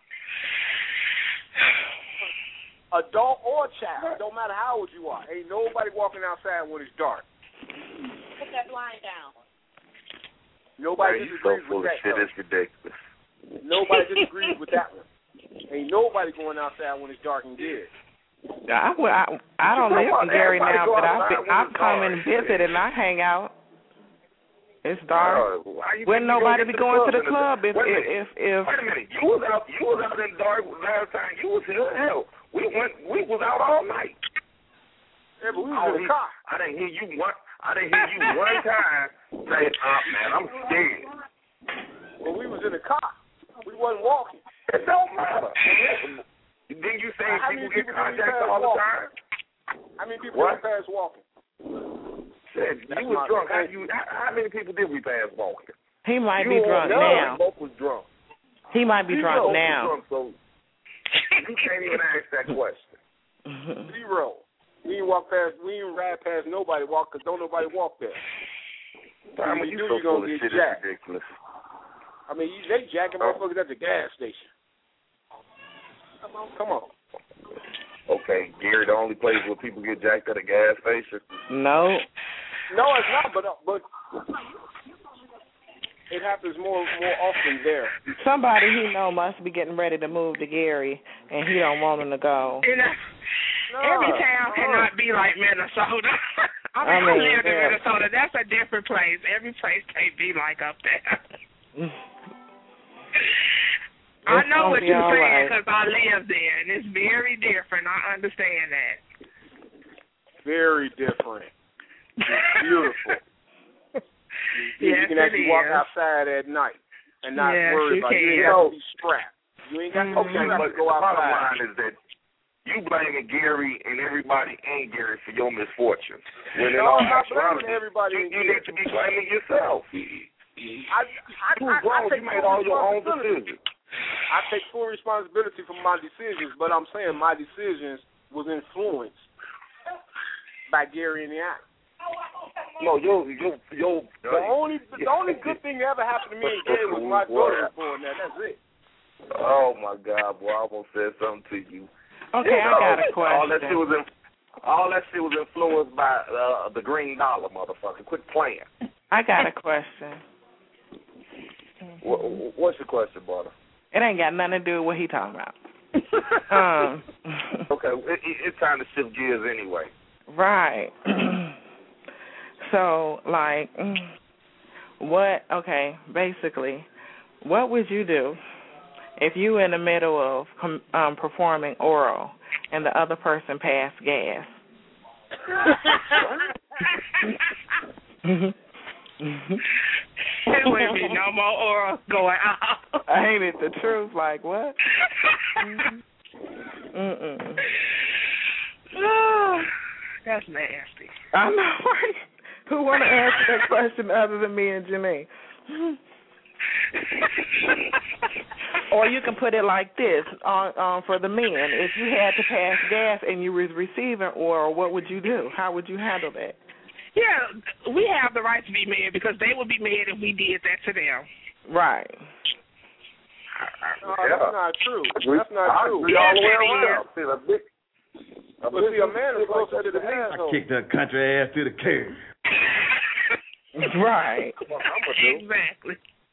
Adult or child, don't matter how old you are. Ain't nobody walking outside when it's dark. Put that line down. Nobody disagrees with that. Shit is ridiculous. Nobody disagrees with that one. Ain't nobody going outside when it's dark and Gary. I don't live in Gary now, but I've come and visited and I hang out. It's dark. Wouldn't nobody be going to the club if Wait a minute. You was out in the dark last time. You was here. Hell, we was out all night. Yeah, but we was in the car. I didn't hear you one time say, man, I'm scared. Well, we was in the car. We wasn't walking. It don't matter. Didn't you say people get contact all the time? How many people did we pass walking? Shit, you was drunk. How many people did we pass walking? He might be drunk now. Both was drunk. He might be drunk now. So you can't even ask that question. Zero. We didn't ride past nobody walk because don't nobody walk there. I mean, you so full of shit, it's ridiculous. I mean, they jacking motherfuckers at the gas station. Come on. Okay, Gary, the only place where people get jacked at a gas station? No, it's not. But it happens more often there. Somebody he know must be getting ready to move to Gary, and he don't want him to go. Every town cannot be like Minnesota. I lived in Minnesota. That's a different place. Every place can't be like up there. I know what you're saying because I live there, and it's very different. I understand that. Very different. It's beautiful. Yes, you can actually walk outside at night and not worry about it. You ain't got to be strapped. You ain't got to go outside. The bottom line is that you blaming Gary and everybody in Gary for your misfortunes. When in all actuality, you need to be blaming yourself. You made all your own decisions. I take full responsibility for my decisions, but I'm saying my decisions was influenced by Gary and the Act. No, the only good thing that ever happened to me in Gary was my daughter was born there. That's it. Oh my God, boy! I almost said something to you. Okay, I got a question. All that shit was influenced by the $Green Dollar, motherfucker. Quit playing. I got a question. What's your question, brother? It ain't got nothing to do with what he talking about. Okay, it's time to shift gears anyway. Right. So, like, basically, what would you do if you in the middle of performing oral and the other person passed gas. There wouldn't be no more oral going on. Ain't it the truth? Like what? Oh, that's nasty. I know, right? Who want to answer that question other than me and Janine? Or you can put it like this for the men. If you had to pass gas and you was receiving oral, what would you do? How would you handle that? Yeah, we have the right to be mad because they would be mad if we did that to them. Right. No, that's not true. That's not true. All the way around. But see, a man is closer to the asshole. I kicked that country ass through the curb. Right. Exactly.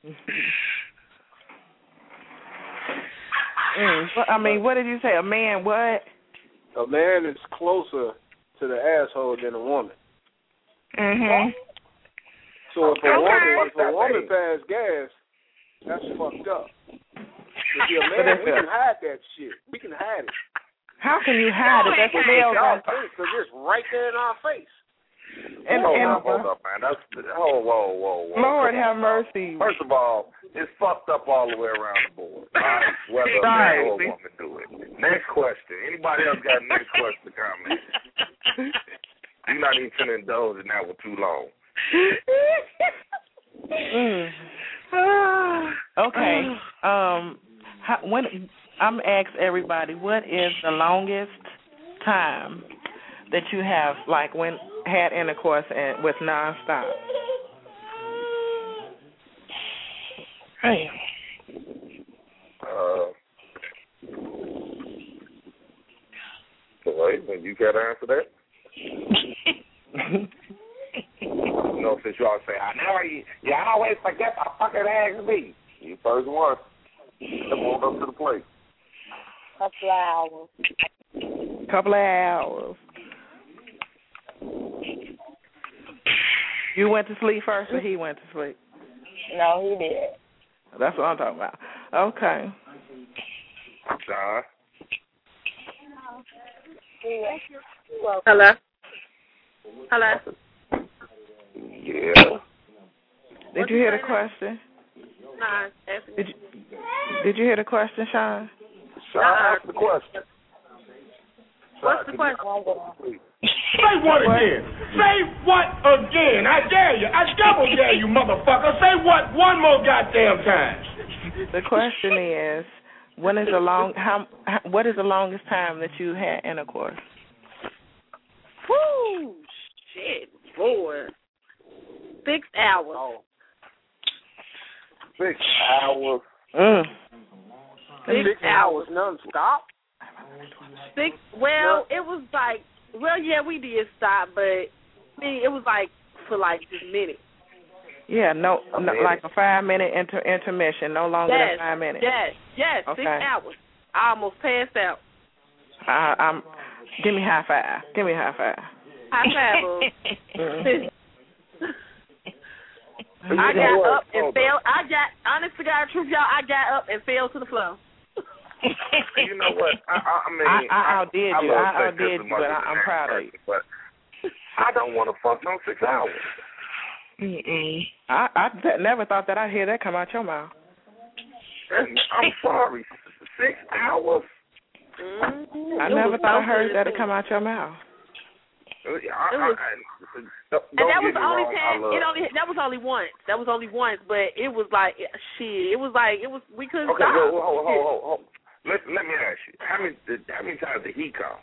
I mean, what did you say? A man what? A man is closer to the asshole than a woman. Mhm. So if a woman pass gas, that's fucked up. If you're a man, we can hide that shit. We can hide it. How can you hide it? That's because it's right there in our face. Hold up, man. Whoa. Lord have mercy. First of all, it's fucked up all the way around the board. Right? Whether a man or a woman do it. Next question. Anybody else got next question comment? You're not even finna indulge in that one too long. Okay. When I'm asked everybody, what is the longest time that you have, like, had intercourse with nonstop? Hey. Wait, you got to answer that? Since y'all say, I know you always forget to fucking ask me. You first one. Come on up to the plate. Couple of hours. You went to sleep first or he went to sleep? No, he did. That's what I'm talking about. Okay. John. Hello? Hello? Yeah. Did you hear the question? Nah, Did you hear the question, Sean? Sean, ask the question. What's the question? Say what again? Say what again? I dare you. I double dare you, motherfucker. Say what one more goddamn time. The question is, what is the longest time that you had intercourse? Whoo, shit, boy. 6 hours. 6 hours. 6 hours non-stop? Well, it was like, yeah, we did stop, but it was like for like just minutes. Yeah, no, like a 5-minute intermission, no longer than 5 minutes. Yes, okay. 6 hours. I almost passed out. Give me high five. High five. I got up and fell. Honest to God, truth, y'all, I got up and fell to the floor. You know what? I outdid you, but I'm proud of you. But I don't want to fuck on 6 hours. I never thought that I'd hear that come out your mouth. I'm sorry. 6 hours? I never thought I heard that come out your mouth. And that was the only time. That was only once. But it was like shit. We couldn't stop. Okay, hold. Let me ask you. How many times did he come?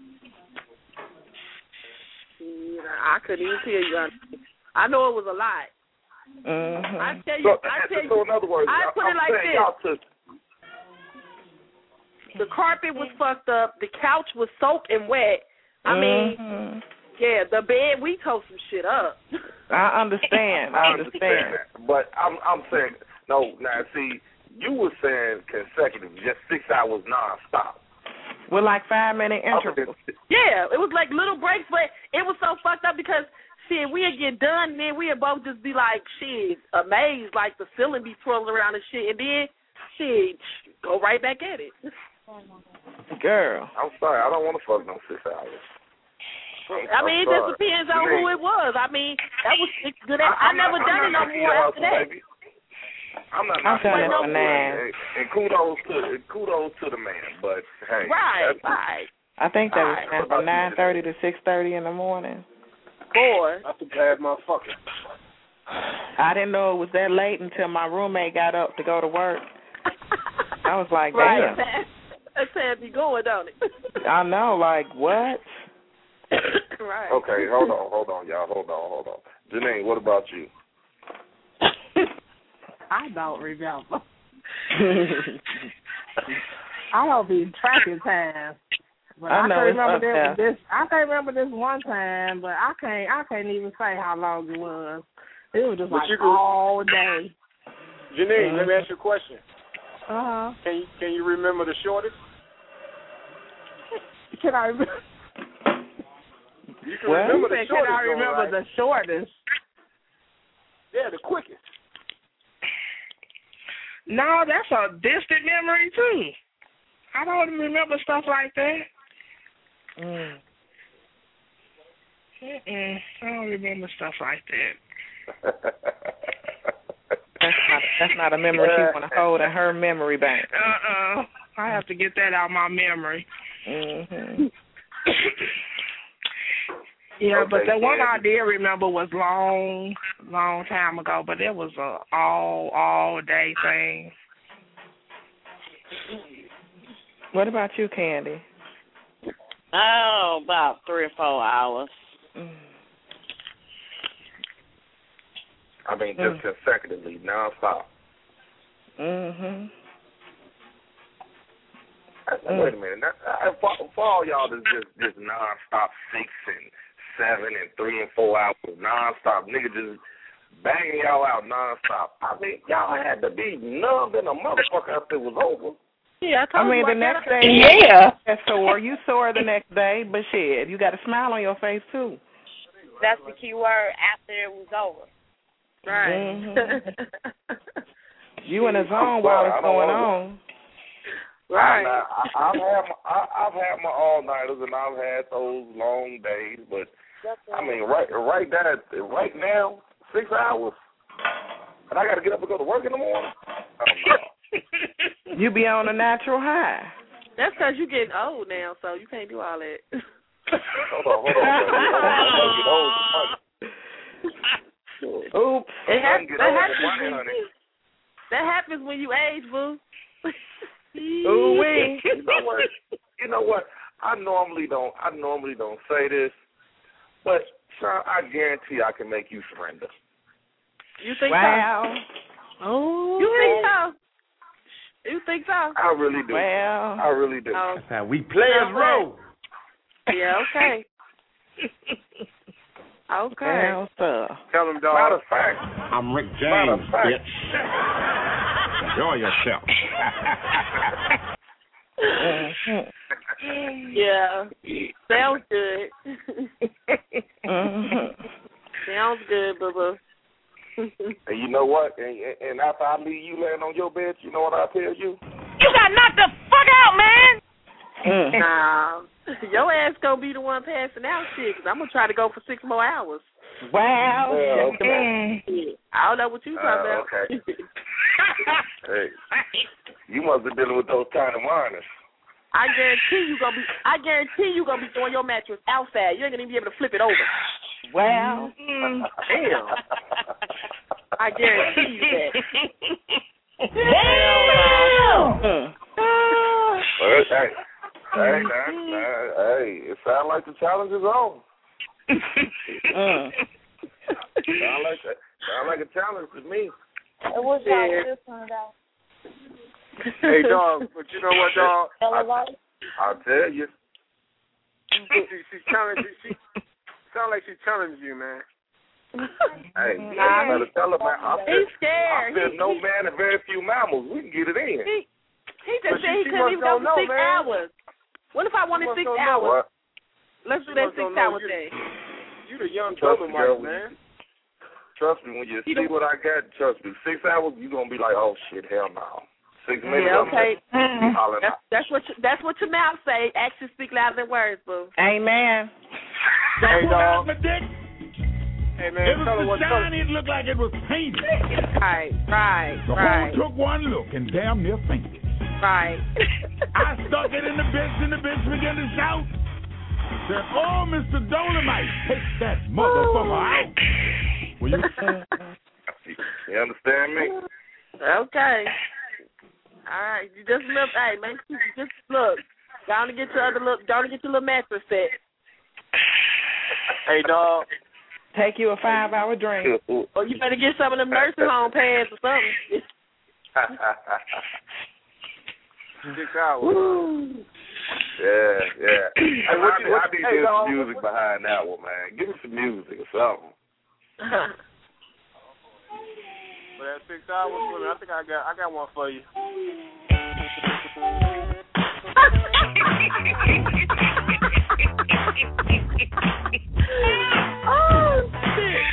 I couldn't even tell you. I know it was a lot. Mm-hmm. I tell you. So in other words, I put it like this. The carpet was fucked up. The couch was soaked and wet. I mean, yeah, the bed, we tore some shit up. I understand. That. But I'm saying, no, now see, you were saying consecutive, just 6 hours nonstop. With like 5-minute intervals. Yeah, it was like little breaks, but it was so fucked up because, shit, we'd get done, and then we'd both just be like, shit, amazed, like the ceiling be twirling around and shit. And then shit, go right back at it. Girl. I'm sorry, I don't want to fuck no 6 hours. I mean, it just depends on who it was. I mean, that was good. I never done it no more after that. I'm not done it for 9. And kudos to the man, but hey. Right. I think that was from 9:30 to 6:30 in the morning. Boy. That's a bad motherfucker. I didn't know it was that late until my roommate got up to go to work. I was like, damn. Right. That's how it be going, don't it? I know, like, what? Right. Okay, hold on, y'all. Hold on. Janine, what about you? I don't remember. I don't be tracking time. But I can't remember this. I can't remember this one time, but I can't even say how long it was. It was just all day. Janine, let me ask you a question. Can you remember the shortest? Can I remember? You can remember the shortest. Can I remember the shortest? Yeah, the quickest. No, that's a distant memory too. I don't remember stuff like that. I don't remember stuff like that. That's not a memory she want to hold in her memory bank. I have to get that out of my memory. Mm-hmm. Yeah, but the one I did remember was long time ago, but it was a all day thing. What about you, Candy? Oh, about 3 or 4 hours. I mean, just consecutively, nonstop. Mhm. Wait a minute. For all y'all that's just nonstop 6 and 7 and 3 and 4 hours nonstop, nigga just banging y'all out nonstop. I mean, y'all had to be numb in a motherfucker after it was over. Yeah, I mean, the next day, that's sore. You sore the next day, but shit, you got a smile on your face too. That's the key word. After it was over. Right. Mm-hmm. You in a zone while it's going on. Right. I've had my all-nighters and I've had those long days, but I mean, right now, 6 hours, and I got to get up and go to work in the morning. Oh, no. You be on a natural high. That's because you're getting old now, so you can't do all that. Hold on. Oops. That happens when you age, boo. Ooh-wee. You know what? I normally don't say this, but Sean, I guarantee I can make you surrender. You think so? Oh. You think so? You think so? I really do. Well, I really do. That's how we players roll. Yeah, okay. Okay. Well, sir. Tell him, dog. Matter of fact, I'm Rick James, bitch. Enjoy yourself. Yeah. Sounds good. Sounds good, boo-boo. And you know what? And after I leave you laying on your bed, you know what I tell you? You got knocked the fuck out, man. Nah. Your ass gonna be the one passing out shit, because I'm gonna try to go for 6 more hours. Wow. Okay. I don't know what you talking about. Okay. Hey, you must be dealing with those kind of minors. I guarantee you gonna be throwing your mattress outside. You ain't gonna even be able to flip it over. Well, damn. I guarantee you that. Damn. Hey, it sounds like the challenge is on. Sound like a challenge to me. It was different, though. Hey, dog, but you know what, dog? I'll tell you. She challenged you. She sound like she challenged you, man. Hey, you better tell her, man. He's scared. I said no man and very few mammals. We can get it in. He just said he couldn't even go for 6 hours. What if I wanted 6 hours? Let's do that 6-hour thing. You the young Dolomite, man. Trust me, when you see what I got, trust me, 6 hours, you're going to be like, oh, shit, hell no. 6 minutes. Yeah, okay. That's what your mouth say. Actions speak louder than words, boo. Amen. Hey, dog. Hey, man, tell her what shiny, it looked like it was painted. Right. The whole took one look and damn near fainted. Right. I stuck it in the bitch, and the bitch began to shout. Said, "Oh, Mr. Dolomite, take that motherfucker out." Will you? You understand me? Okay. All right. You just look. Hey, man, just look. Don't get your little mattress set. Hey, dog. Take you a 5-hour drink. Or you better get some of them nursing home pads or something. 6 hours. Yeah. Hey, I need to get some music behind that one, man. Give me some music or something. For that 6 hours, I think I got one for you. Oh, shit.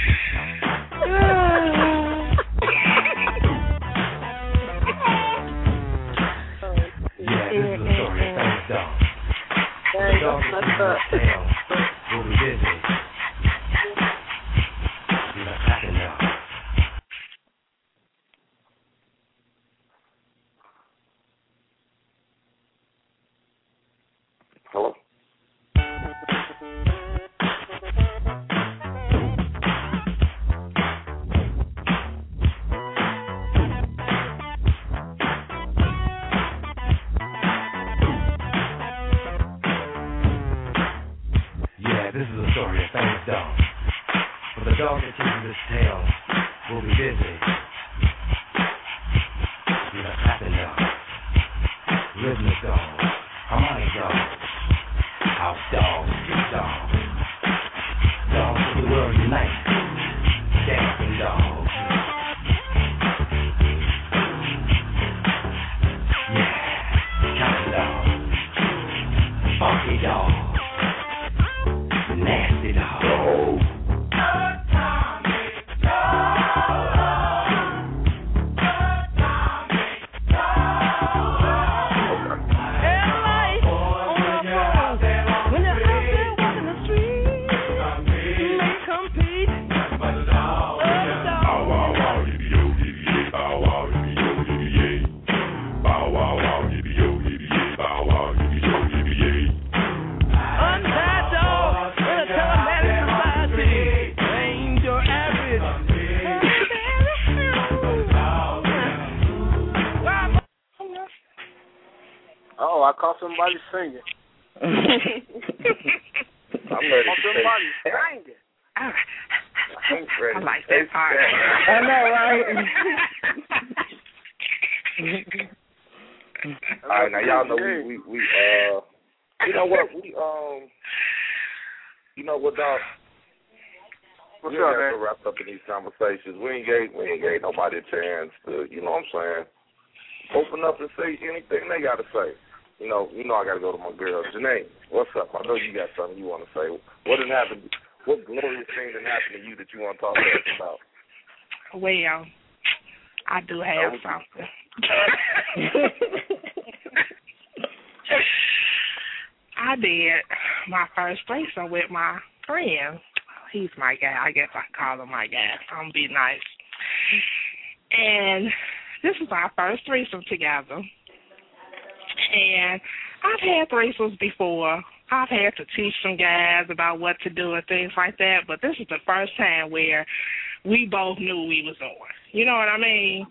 Yeah, this is a story of famous dog. The dog that keeps his tail will be busy. He's a packing dog. Hello? This is a story of famous dog. For the dog that keeps his tail will be busy. He's a clapping dog, rhythmic dog, harmonic dog, house dog, street dog. Dogs of the world unite, dancing dog. Yeah, counting dog, funky dog. Nasty dog. Oh, I caught somebody singing. I'm ready to somebody singing. I'm ready. I like that part. I know, right? All right, now y'all know we you know what dog. What's we up, ain't man? wrapped up in these conversations. We ain't gave nobody a chance to, you know what I'm saying, open up and say anything they got to say. You know, I got to go to my girl. Janae, what's up? I know you got something you want to say. What did happen? What glorious thing that happened to you that you want to talk to us about? Well, I do have something. I did my first threesome with my friend. He's my guy. I guess I can call him my guy. I'm going to be nice. And this is our first threesome together. And I've had threesomes before. I've had to teach some guys about what to do and things like that, but this is the first time where we both knew we was on. You know what I mean?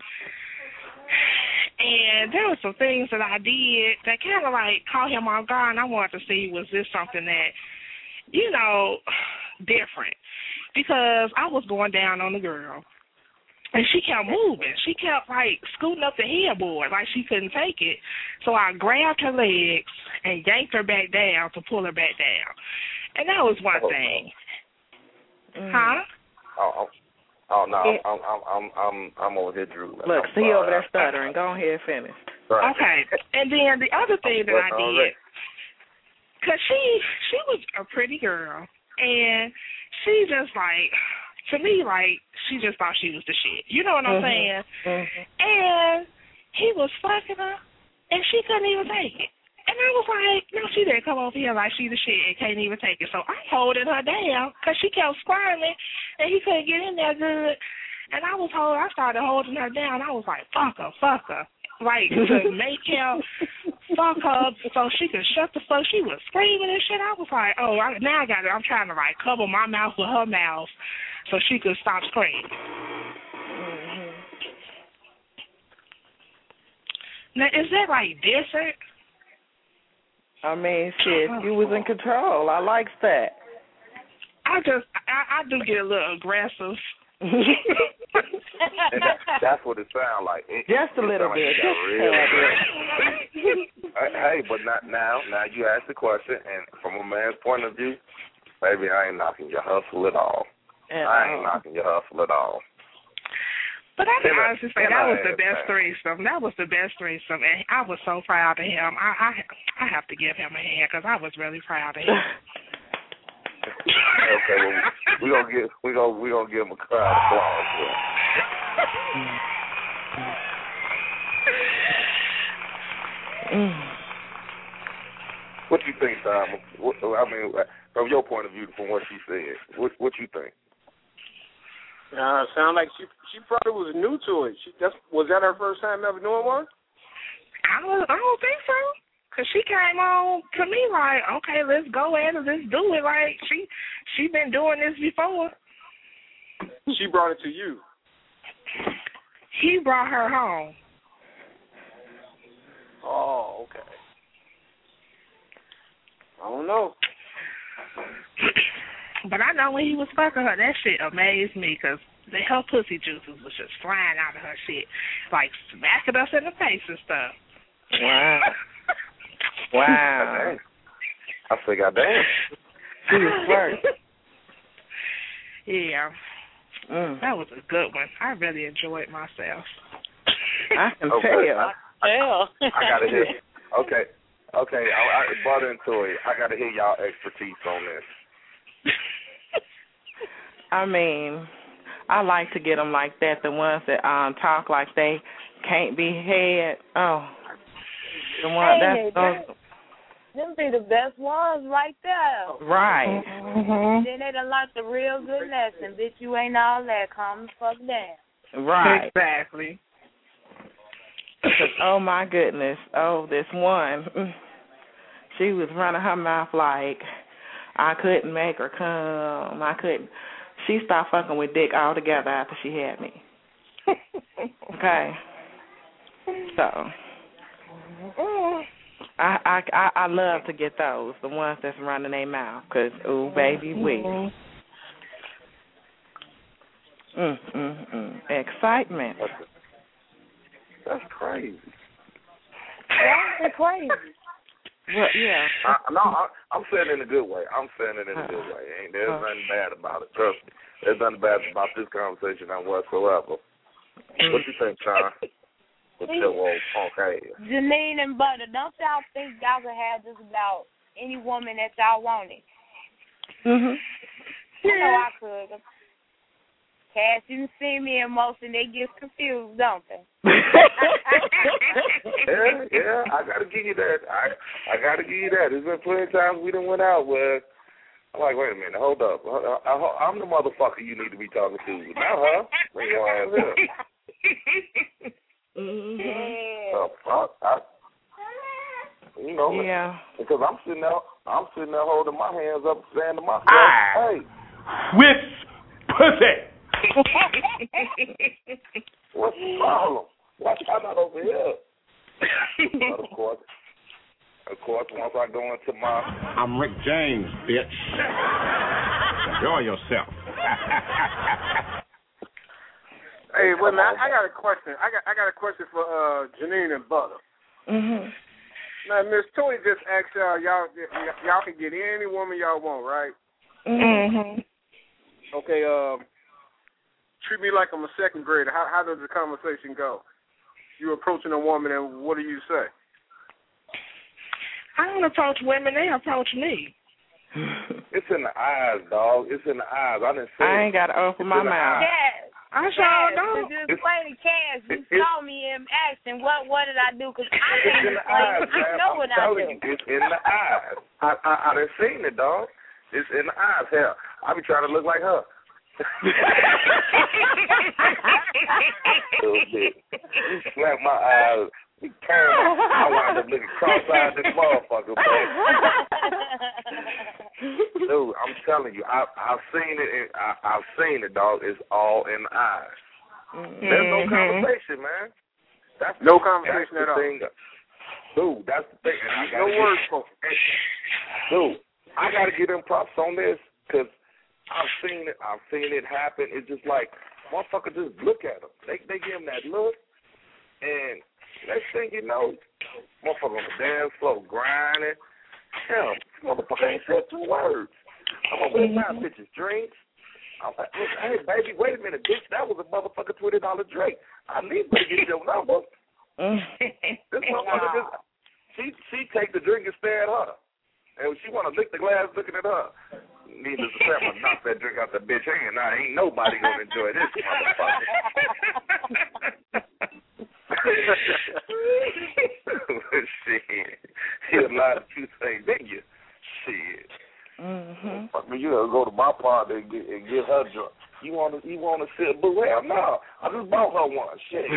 And there were some things that I did that kind of like caught him off guard, and I wanted to see, was this something that, you know, different? Because I was going down on the girl. And she kept moving. She kept, like, scooting up the headboard like she couldn't take it. So I grabbed her legs and yanked her back down to pull her back down. And that was one thing. Huh? Oh no, I'm over here, Drew. Look, see over there stuttering. Go ahead and finish. Right. Okay. And then the other thing that I did, because she was a pretty girl, and she just, like, to me, like, she just thought she was the shit. You know what I'm saying? And he was fucking her, and she couldn't even take it. And I was like, no, she didn't come over here like she the shit and can't even take it. So I'm holding her down because she kept squirming, and he couldn't get in there good. And I started holding her down. I was like, fuck her. Like, to make him fuck her so she could shut the fuck. She was screaming and shit. I was like, now I got it. I'm trying to, like, cover my mouth with her mouth so she could stop screaming. Mm-hmm. Now, is that, like, different? I mean, shit, you was in control. I likes that. I do get a little aggressive. And that's what it sounds like. Just a little bit. Hey, but not now you ask the question, and from a man's point of view, baby, I ain't knocking your hustle at all. I ain't knocking your hustle at all. But I can honestly say that was the best threesome. That was the best threesome, and I was so proud of him. I have to give him a hand because I was really proud of him. Okay, well, we gonna give him a crowd of applause. What you think, Tom? I mean, from your point of view, from what she said, what you think? Sound like she probably was new to it. Was that her first time ever doing one? I don't think so. Cause she came on to me like, okay, let's go at it, let's do it. Like she been doing this before. She brought it to you. He brought her home. Oh, okay. I don't know. But I know when he was fucking her, that shit amazed me because her pussy juices was just flying out of her shit, like smacking us in the face and stuff. Wow. Wow. I say, goddamn. She was first. Yeah. That was a good one. I really enjoyed myself. I can tell. I got to hear. Okay. I brought into it. I got to hear y'all expertise on this. I mean, I like to get them like that, the ones that talk like they can't be had. Oh, the one them be the best ones right there. Right. Mm-hmm. Then they done learned the real good lesson. Bitch, you ain't all that. Calm the fuck down. Right. Exactly. Because, oh, my goodness. Oh, this one. She was running her mouth like I couldn't make her come. She stopped fucking with dick altogether after she had me. Okay. So I love to get those, the ones that's running their mouth, because, ooh, baby, we. Excitement. That's crazy. That's crazy. Well, yeah. I'm saying it in a good way. There's nothing bad about it. Trust me. There's nothing bad about this conversation whatsoever. What you think, Sean? With your old punk ass. Janine and Butter, don't y'all think y'all could have just about any woman that y'all wanted? Mhm. I know I could. Cass, you can see me in motion, they get confused, don't they? Yeah, I gotta give you that. I gotta give you that. There's been plenty of times we done went out where I'm like, wait a minute, hold up. I'm the motherfucker you need to be talking to. Not her. Bring your ass here. Yeah. Fuck. Yeah. Because I'm sitting there holding my hands up, saying to myself, hey, with pussy. What's the problem? Why y'all not over here? But of course, once I go into my... I'm Rick James, bitch. Enjoy yourself. Hey, well, now, I got a question. I got a question for Janine and Butter. Mhm. Now, Miss Toy just asked y'all can get any woman y'all want, right? Mhm. Okay. Treat me like I'm a second grader. How does the conversation go? You approaching a woman, and what do you say? I don't approach women; they approach me. It's in the eyes, dog. It's in the eyes. I didn't say. I ain't got to open my mouth. Yes. I sure don't. Just explain to Cass. You saw me in action. What did I do? Because I can't explain. I know what I do. It's in the eyes. I done seen it, dog. It's in the eyes. Hell, I be trying to look like her. Slap my eyes. I wound up looking cross-eyed this motherfucker, man. Dude, I'm telling you, I've seen it. I've seen it, dog. It's all in the eyes. There's no conversation, man. No conversation at all. Dude, that's the thing. And no words spoken. Dude, I got to give them props on this because I've seen it. I've seen it happen. It's just like, motherfucker, just look at them. They give them that look, and next thing you know, motherfucker on the dance floor grinding. Hell, this motherfucker ain't said 2 words. I'm over there buying bitches drinks. I'm like, hey, baby, wait a minute, bitch. That was a motherfucker $20 drink. I need to get your number. This motherfucker just, she take the drink and stare at her. And she want to lick the glass looking at her. Needless to say, I'm going to knock that drink out the bitch hand. Now, ain't nobody going to enjoy this motherfucker. Shit. He'll lie to you say, didn't you? Shit. Fuck me, you gotta go to my party and get her drunk. You wanna sit boo? Hell no. I just bought her one. Shit.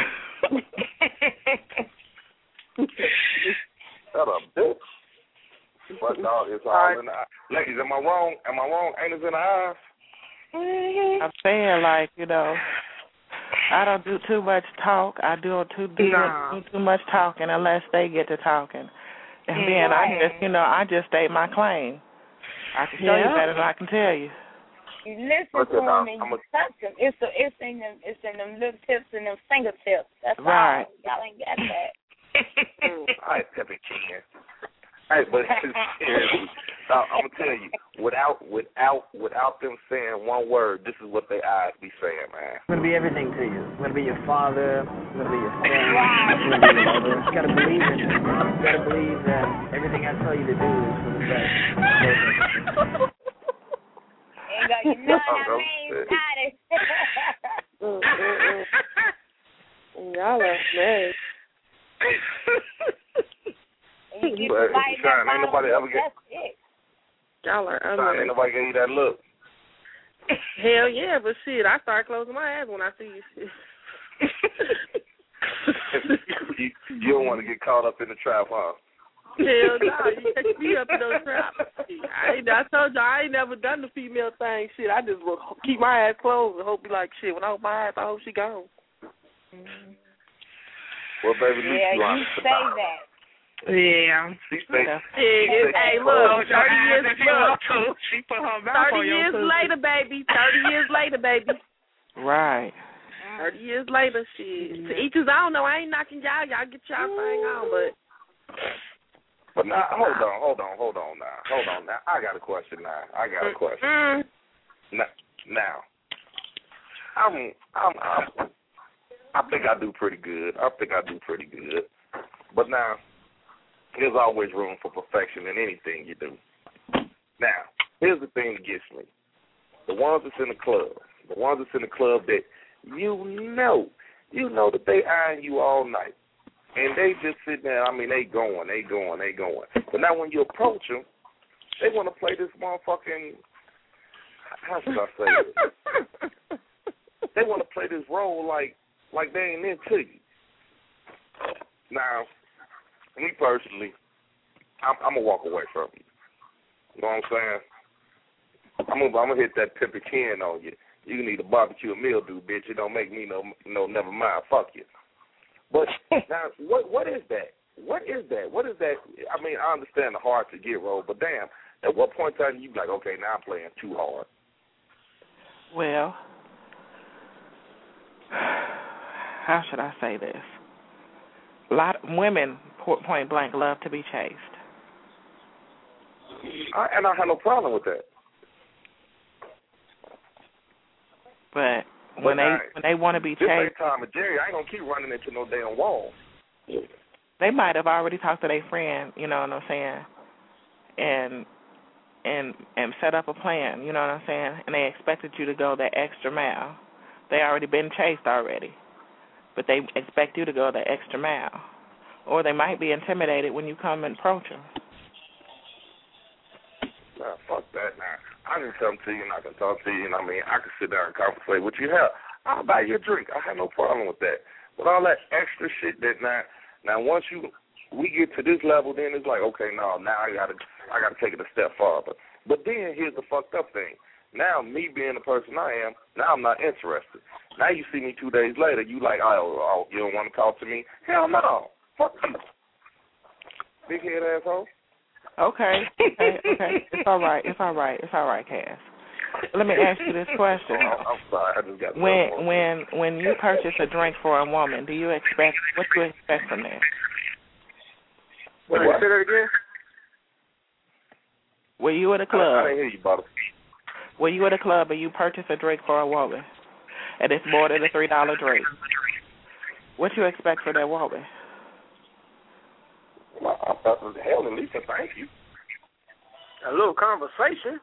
Shut up, bitch. But no, it's all in the eyes. Ladies, am I wrong? Ain't it in the eyes? I'm saying, like, I don't do too much talk. I do too much talking unless they get to talking. And then I just state my claim. I can show you better than I can tell you. You listen to them and you touch them. It's in them little tips and them fingertips. That's right. All. Y'all ain't got that. All right, Peppy King. Hey, but I'm gonna tell you, without them saying one word, this is what their eyes be saying, man. I'm gonna be everything to you. I'm gonna be your father. I'm gonna be your friend. I'm gonna be your mother. You gotta believe in it. You gotta believe that everything I tell you to do is for the best. You know what I mean? Got it. Y'all are mad. But, Sean, ain't nobody ever get. Y'all are Sean, ain't nobody gave you that look. Hell yeah, but shit, I start closing my eyes when I see you. Shit. You don't want to get caught up in the trap, huh? Hell no, you catch me up in those traps. I told you I ain't never done the female thing. Shit, I just will keep my eyes closed and hope like shit. When I open my eyes, I hope she gone. Well, baby, you say that. Yeah. Hey, look, 30 years later. She put her mouth 30 on your years later, baby. 30 years later, baby. Right. 30 years later, shit. To each his own, though. I ain't knocking y'all. Y'all get y'all thing on, but. But now, hold on now. I got a question now. Now, I think I do pretty good. But now, there's always room for perfection in anything you do. Now, here's the thing that gets me. The ones that's in the club that you know that they eyeing you all night. And they just sit there, they going. But now when you approach them, they want to play this motherfucking, how should I say it? They want to play this role like they ain't into you. Now, me personally, I'm going to walk away from you. You know what I'm saying? I'm gonna hit that pepper can on you. You can eat a barbecue mildew, bitch. It don't make me no never mind. Fuck you. But now, what is that? What is that? I understand the hard to get role, but damn, at what point in time you be like, okay, now I'm playing too hard? Well, how should I say this? A lot of women, point blank, love to be chased. And I have no problem with that. But when they want to be chased, this ain't Tom and Jerry. I ain't gonna keep running into no damn wall. They might have already talked to their friend, you know what I'm saying, and set up a plan, you know what I'm saying, and they expected you to go that extra mile. They already been chased already. But they expect you to go the extra mile. Or they might be intimidated when you come and approach them. Nah, fuck that. Nah, I can come to you and I can talk to you, and I mean, I can sit down and conversate with you. Hell, I'll buy you a drink. I have no problem with that. But all that extra shit that now once we get to this level, then it's like, okay, now I gotta take it a step farther. But then here's the fucked up thing. Now, me being the person I am, now I'm not interested. Now you see me 2 days later, you like, oh, you don't want to talk to me? Hell no. Fuck you. Big head asshole. Okay. It's all right, Cass. Let me ask you this question. I'm sorry, I just got when you purchase a drink for a woman, what do you expect from that? What? Say that again? Were you at a club? I didn't hear you, brother. Were you at a club and you purchase a drink for a woman, and it's more than a $3 drink? What you expect for that woman? Well, hell, at least a thank you. A little conversation.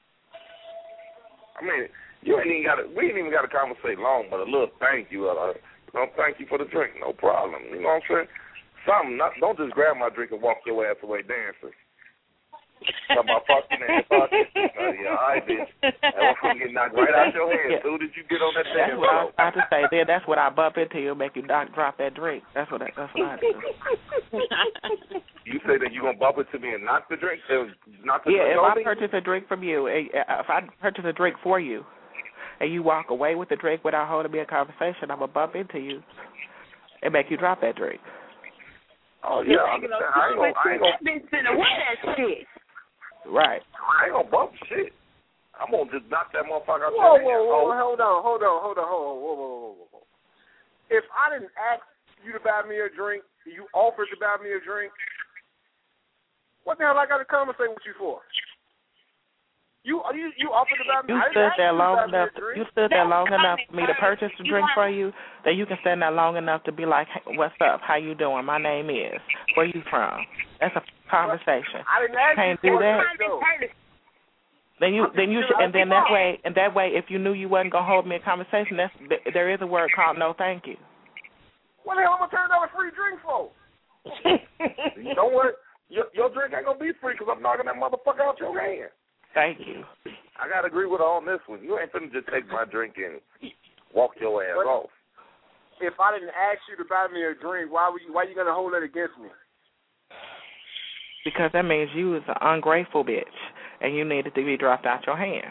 I mean, we ain't even got to conversate long, but a little thank you. Thank you for the drink, no problem. You know what I'm saying? Something. Don't just grab my drink and walk your ass away dancing. Talking about fucking ass pocket. Yeah, all right, bitch. That one get knocked right out your head as soon as you get on that dance floor. That's what I was about to say. Then that's what I bump into you, make you drop that drink. That's what I do. You say that you gonna bump into me and knock the drink? If I purchase a drink from you, if I purchase a drink for you, and you walk away with the drink without holding me a conversation, I'm gonna bump into you and make you drop that drink. Oh yeah, I understand. I ain't gonna win that shit. Right. I ain't gonna bump shit. I'm gonna just knock that motherfucker out. Whoa, hold on. If I didn't ask you to buy me a drink, you offered to buy me a drink, what the hell I got to conversate with you for? You offered to buy me. You stood there long enough. You stood there long enough for me to purchase a drink for you. That you can stand there long enough to be like, hey, "What's up? How you doing? My name is. Where you from?" That's a conversation. I didn't ask Can't you do that. Then you should, and then that way, if you knew you wasn't gonna hold me a conversation, there is a word called no, thank you. What the hell am I turning down a free drink for? You know what? Your drink ain't gonna be free because I'm knocking that motherfucker out your hand. Thank you. I gotta agree with her on this one. You ain't finna just take my drink and walk your ass off. If I didn't ask you to buy me a drink, why you gonna hold it against me? Because that means you was an ungrateful bitch and you needed to be dropped out your hand.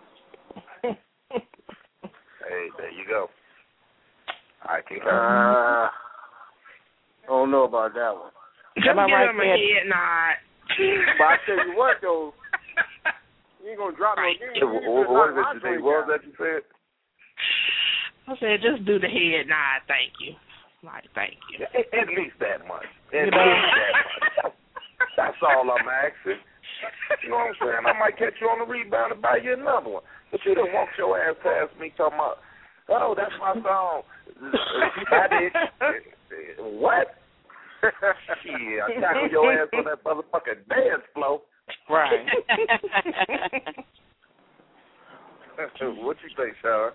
Hey, there you go. I can I don't know about that one. Just give him a head nod. But I tell you what, though, you ain't gonna drop no game. What was that you said? I said, just do the head nod. Thank you. Like, thank you. At least that much. At least that much. That's all I'm asking. You know what I'm saying? I might catch you on the rebound and buy you another one. But you done walked your ass past me talking about, oh, that's my song. I did. What? Shit, I tackled your ass on that motherfucking dance floor. Right. What you think, Shara?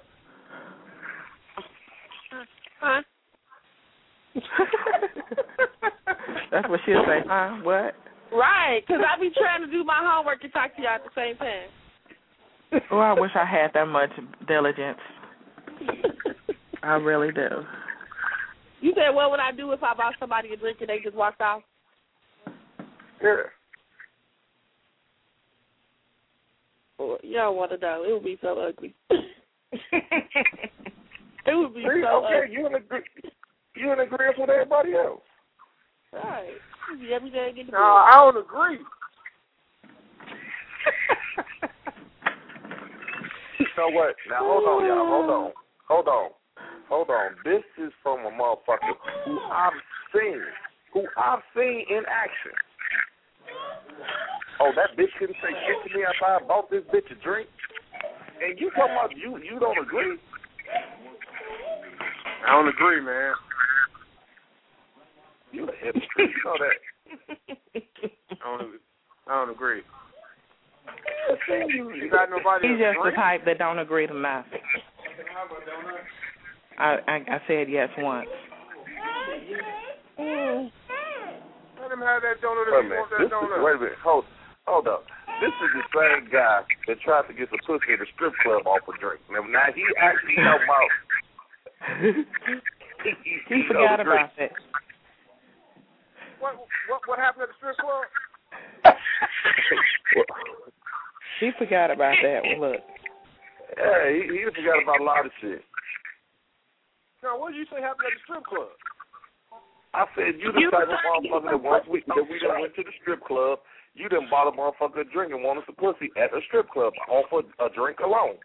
Huh? That's what she'll say, huh? What? Right, because I be trying to do my homework and talk to you at the same time. Oh, I wish I had that much diligence. I really do. You said, what would I do if I bought somebody a drink and they just walked off? Yeah. Well, you don't want to know. It would be so ugly. It would be so ugly. You in agreement with everybody else. Right. Every day I get the I don't agree. So what? Now, hold on, y'all. Hold on. This is from a motherfucker who I've seen in action. Oh, that bitch couldn't say shit to me after I bought this bitch a drink? And you talking about you don't agree? I don't agree, man. You a hypocrite. You know that. I don't agree. You got nobody He's just the type that don't agree to nothing. I said yes once. Let him have that donut if he wants that donut. Wait a minute. Hold up. This is the same guy that tried to get the pussy at the strip club off a drink. Now he actually helped out. He forgot about that. What happened at the strip club? He forgot about that one. Look. Yeah, he forgot about a lot of shit. Now, what did you say happened at the strip club? I said you the type of motherfucker that once we done went to the strip club, you done bought a motherfucker a drink and wanted some pussy at a strip club off a drink alone.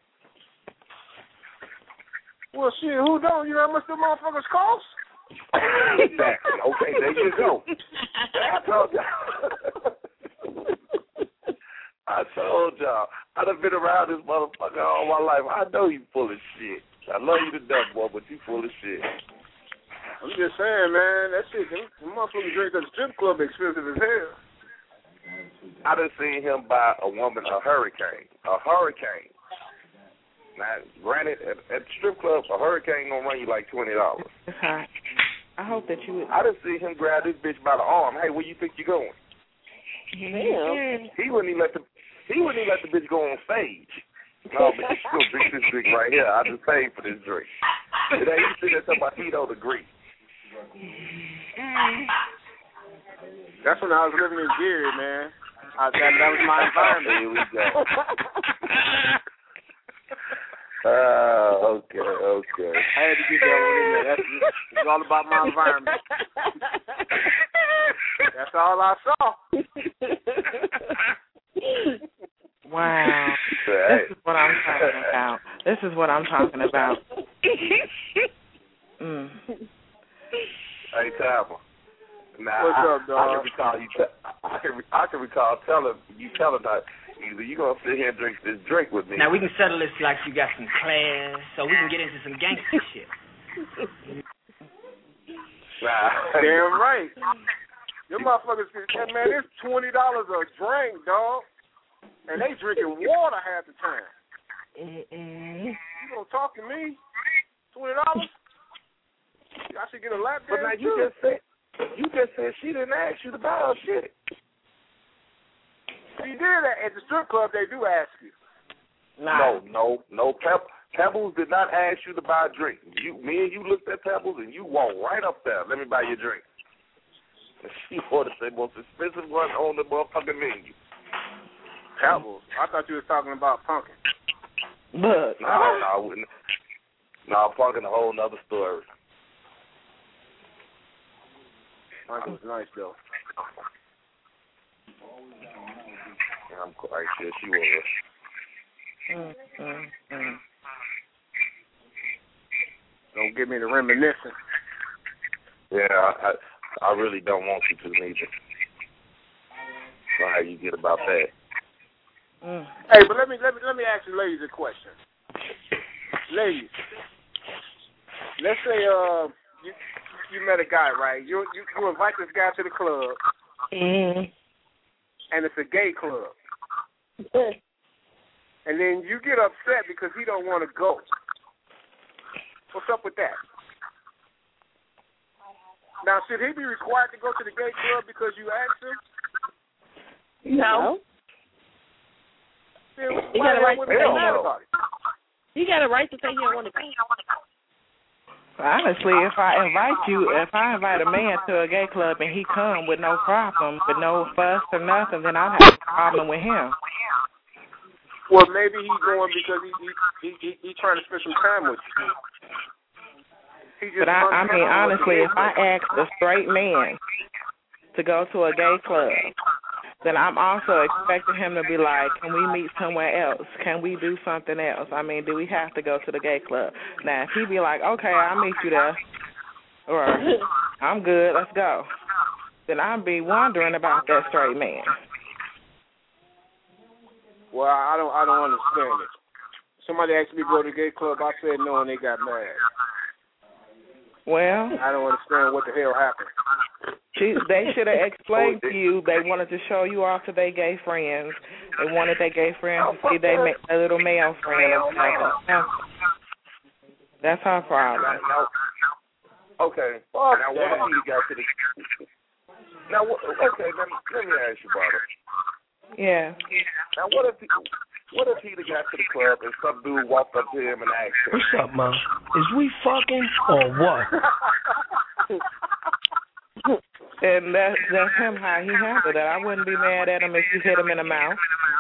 Well, shit, who don't? You know how much them motherfuckers cost? Exactly. Okay, there you go. I told y'all. I done been around this motherfucker all my life. I know you full of shit. I love you to death, boy, but you full of shit. I'm just saying, man, that shit, them motherfucking drinks at the strip club expensive as hell. I done seen him buy a woman a hurricane. A hurricane. Now, granted, at the strip club, a hurricane gonna run you like $20. It's hot. I hope that you would. I done seen him grab this bitch by the arm. Hey, where you think you going? Damn. He wouldn't even let the bitch go on stage. No, but you gonna drink this drink right here. I just paid for this drink. Today you sit there talking about he don't agree. That's when I was living in Gary, man. That was my environment. Here we go. Okay. I had to get that one in there. It's all about my environment. That's all I saw. Wow. This is what I'm talking about. Hey, Tama. Now, what's up, dog? I can recall telling her either you gonna sit here and drink this drink with me. Now we can settle this like you got some class, so we can get into some gangster shit. Damn right. Them motherfuckers, man, it's $20 a drink, dog, and they drinking water half the time. You gonna talk to me? $20? I should get a lap dance. But now you just said she didn't ask you to buy her shit. You did that at the strip club. They do ask you. No. Pebbles did not ask you to buy a drink. Me and you looked at Pebbles and you walked right up there. Let me buy you a drink. And she ordered the most expensive one on the motherfucking menu. Pebbles. I thought you was talking about Punkin. Look. No, Punkin a whole nother story. Punkin was nice though. I'm quite sure she was. Don't give me the reminiscing. Yeah, I really don't want you to neither. So how you get about that? Hey, but let me ask you ladies a question. Ladies, let's say you met a guy, right? You invite this guy to the club, and it's a gay club. And then you get upset because he don't want to go. What's up with that? Now, should he be required to go to the gay club because you asked him? No. Then He got a right to say no. no. He got a right to say he don't want to go. Honestly, if I invite a man to a gay club and he come with no problem, with no fuss or nothing, then I'll have a problem with him. Well, maybe he's going because he trying to spend some time with you. But I mean, honestly, if I ask a straight man to go to a gay club, then I'm also expecting him to be like, can we meet somewhere else? Can we do something else? I mean, do we have to go to the gay club? Now, if he be like, okay, I'll meet you there, or I'm good, let's go, then I'll be wondering about that straight man. Well, I don't understand it. Somebody asked me to go to the gay club. I said no, and they got mad. Well, I don't understand what the hell happened. They should have explained to you they wanted to show you off to their gay friends. They wanted their gay friends to see their little male friends. That's her problem. Okay. Now, what if he got to the... Now, okay, let me ask you about it. Yeah. Now, what if he got to the club and some dude walked up to him and asked him, "What's up, Ma? Is we fucking or what?" And that's him, how he handled that. I wouldn't be mad at him if you hit him in the mouth.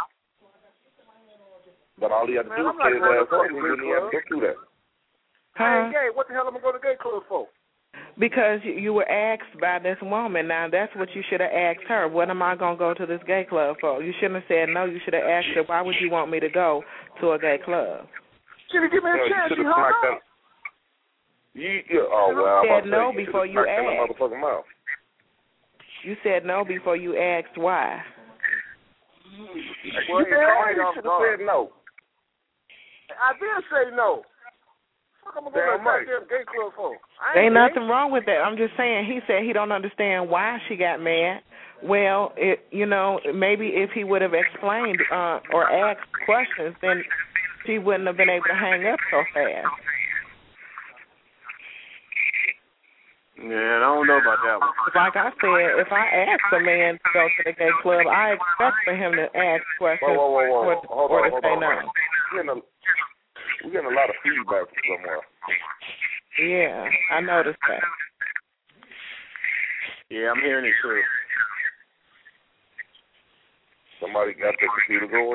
But all he had to do was say his ass up, he wouldn't have to go through that. I ain't gay. What the hell am I going to gay club for? Because you were asked by this woman. Now, that's what you should have asked her. What am I going to go to this gay club for? You shouldn't have said no. You should have asked her, why would you want me to go to a gay club? Should have given me a chance. She hung up. You said no before you asked. You said no before you asked why. Well, you should have said no. I did say no. What am I going to goddamn gay club for? Ain't nothing wrong with that. I'm just saying, he said he don't understand why she got mad. Well, maybe if he would have explained or asked questions, then she wouldn't have been able to hang up so fast. Yeah, I don't know about that one. Like I said, if I ask a man to go to the gay club, I expect for him to ask questions or to say no. We're getting a lot of feedback from somewhere. Yeah, I noticed that. Yeah, I'm hearing it too. Somebody got their computer going?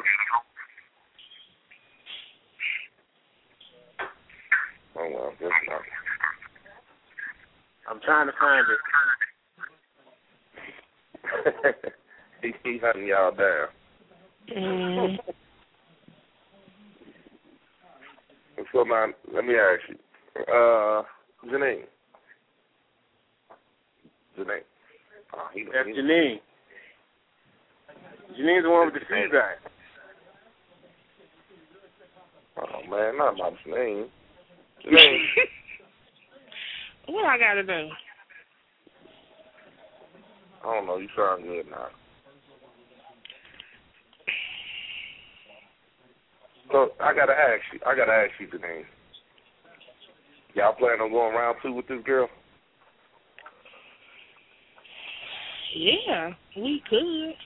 Oh, well, guess not. I'm trying to find it. He hunting y'all down. So now, let me ask you, Janine. That's Janine. Janine's the one with the feedback. Oh man, not my Janine. Janine. What I gotta do? I don't know. You sound good now. So I gotta ask you, Janine. Y'all plan on going round 2 with this girl? Yeah, we could.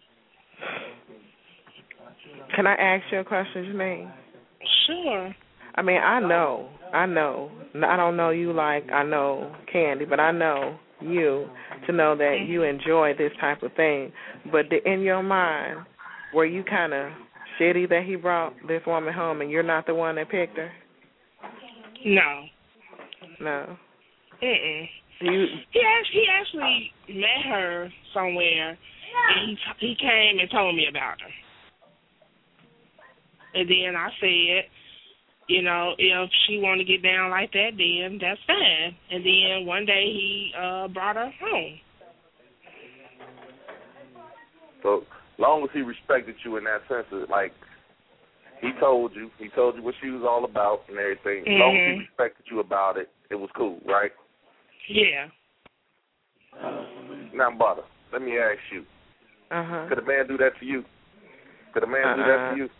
Can I ask you a question, Janine? Sure. I mean, I know. I don't know you like I know Candy, but I know you to know that you enjoy this type of thing. But in your mind, were you kind of shitty that he brought this woman home and you're not the one that picked her? No. No. Mm-mm. He actually met her somewhere, and he came and told me about her. And then I said, if she want to get down like that, then that's fine. And then one day he brought her home. So long as he respected you in that sense, like he told you what she was all about and everything. As long as he respected you about it, it was cool, right? Yeah. Now, Butter, let me ask you. Could a man do that to you? Could a man do that to you?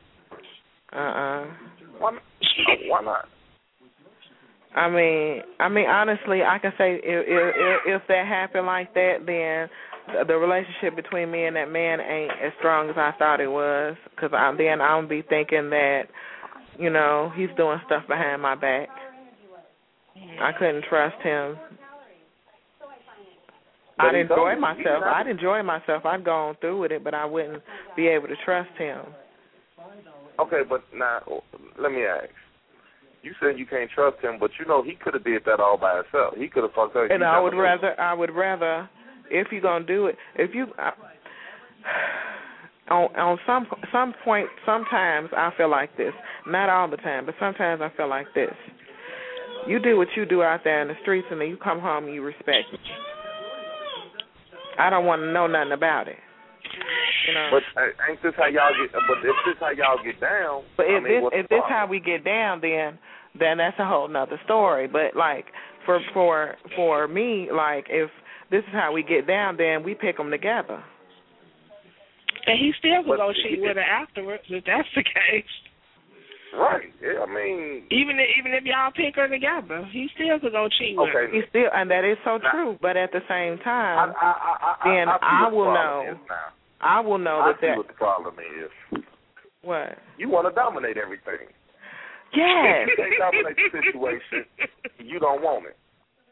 Why not? I mean, honestly, I can say if that happened like that, then the relationship between me and that man ain't as strong as I thought it was. Because then I'll be thinking that, he's doing stuff behind my back. I couldn't trust him. I'd enjoy myself. I'd go on through with it, but I wouldn't be able to trust him. Okay, but now let me ask. You said you can't trust him, but he could have did that all by himself. He could have fucked her. And I would rather, if you're gonna do it, on some point, sometimes I feel like this. Not all the time, but sometimes I feel like this. You do what you do out there in the streets, and then you come home and you respect me. I don't want to know nothing about it. But ain't this how y'all get? But if this how y'all get down, but if this how we get down, then that's a whole nother story. But like for me, like if this is how we get down, then we pick them together. And he still could go cheat with her afterwards if that's the case. Right. Yeah, I mean, even if y'all pick her together, he still could go cheat with her. He still, and that is so true. But at the same time, then I will know. I will know I that. See what the problem is. What? You want to dominate everything. Yes. If you can't dominate the situation, you don't want it.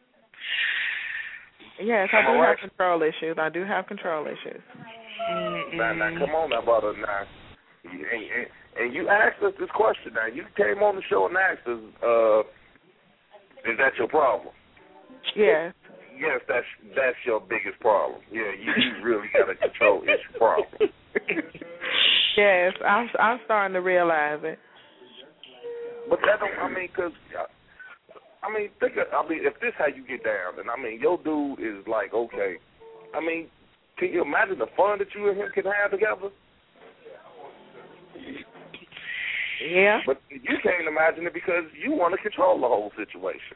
Yes, I do have control issues. I do have control issues. Now, come on now, brother. Now, and you asked us this question. Now, you came on the show and asked us, is that your problem? Yes. Yes, that's your biggest problem. Yeah, you really got a control issue problem. Yes, I'm starting to realize it. But that don't. Because think. If this how you get down, then your dude is like, okay. Can you imagine the fun that you and him can have together? Yeah. But you can't imagine it because you want to control the whole situation.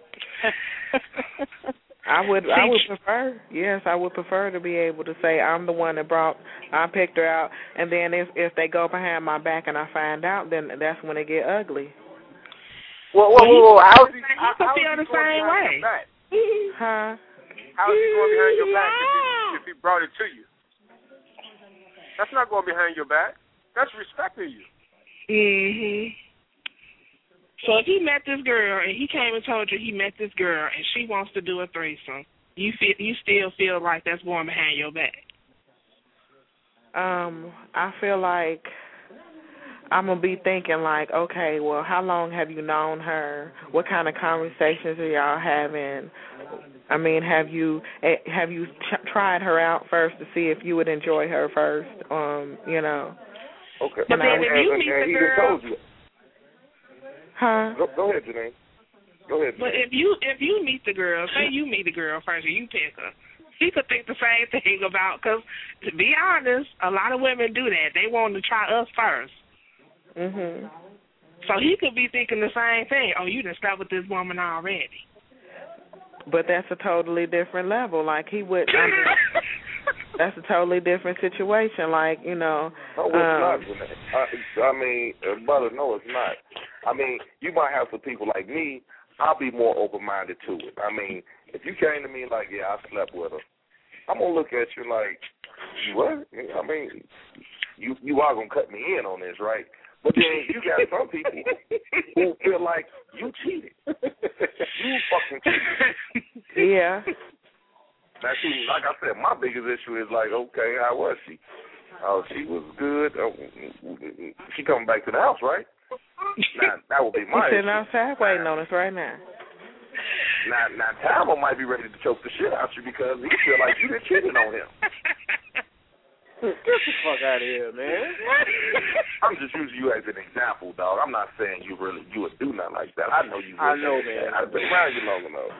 I would prefer. Yes, I would prefer to be able to say I'm the one that I picked her out, and then if they go behind my back and I find out, then that's when it get ugly. Whoa! How is he feel the same way? Huh? How is he going behind your back if he brought it to you? That's not going behind your back. That's respecting you. Mhm. So if he met this girl and he came and told you he met this girl and she wants to do a threesome, you still feel like that's going behind your back? I feel like I'm going to be thinking like, okay, well, how long have you known her? What kind of conversations are y'all having? Have you tried her out first to see if you would enjoy her first? Okay. But then if you meet the girl, huh? Go ahead, Janine. Go ahead. Janine. But if you meet the girl, say you meet the girl first and you pick her, he could think the same thing about. Because to be honest, a lot of women do that. They want to try us first. Mhm. So he could be thinking the same thing. Oh, you done slept with this woman already. But that's a totally different level. Like he would. That's a totally different situation. Like No, it's not. Brother, no, it's not. You might have some people like me. I'll be more open-minded to it. If you came to me like, yeah, I slept with her, I'm gonna look at you like, what? You are gonna cut me in on this, right? But then you got some people who feel like you cheated. You fucking cheated. Yeah. Now, like I said, my biggest issue is like, okay, how was she? Oh, she was good. She coming back to the house, right? Now, that would be my issue. He's sitting outside waiting on us right now. Now, Tama might be ready to choke the shit out you because he feel like you done cheated on him. Get the fuck out of here, man. I'm just using you as an example, dog. I'm not saying you would do nothing like that. I know you would. I know, man. I've been around you long enough.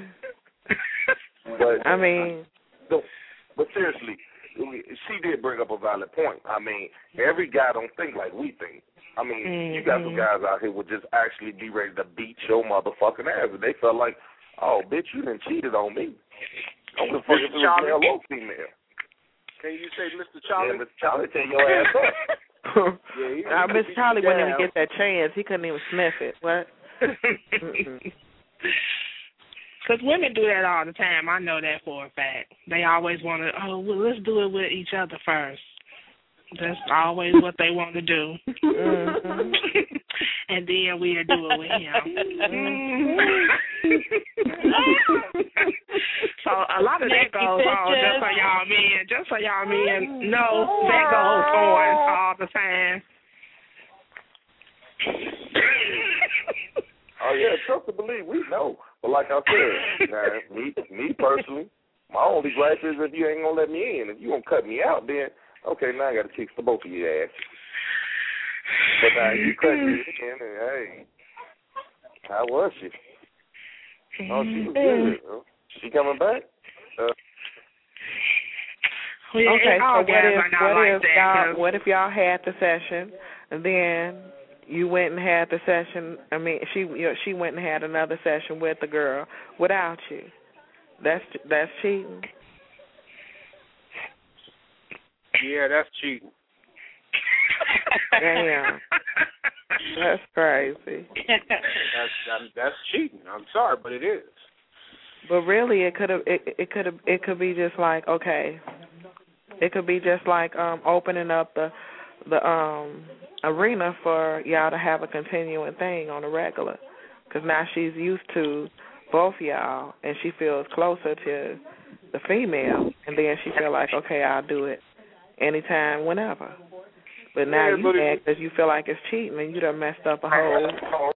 But but seriously, she did bring up a valid point. Every guy don't think like we think. You got some guys out here would just actually be ready to beat your motherfucking ass, and they felt like, oh, bitch, you done cheated on me. I don't give a fuck if it was male or female. Can you say Mr. Charlie? Yeah, Mr. Charlie, take your ass up. Yeah, Mr. Charlie wouldn't even get that chance. He couldn't even sniff it. What? Because women do that all the time. I know that for a fact. They always want to, let's do it with each other first. That's always what they want to do. Mm-hmm. And then we'll do it with him. So a lot of that goes on just so y'all men know that goes on all the time. Oh, yeah, trust to believe, we know. But like I said, me personally, my only gripe is if you ain't going to let me in. If you going to cut me out, then, okay, now I got to kick the both of your ass. But now you cut me in, and hey, how was she? Oh, she was good. She coming back? Okay, so what if y'all had the session, and then you went and had the session? She went and had another session with the girl without you. That's cheating. Yeah, that's cheating. Damn. That's crazy. That's cheating. I'm sorry, but it is. But really, it could be just like, okay, it could be just like opening up the arena for y'all to have a continuing thing on the regular, because now she's used to both y'all and she feels closer to the female, and then she feel like, okay, I'll do it anytime, whenever. But now you mad because you feel like it's cheating and you done messed up a whole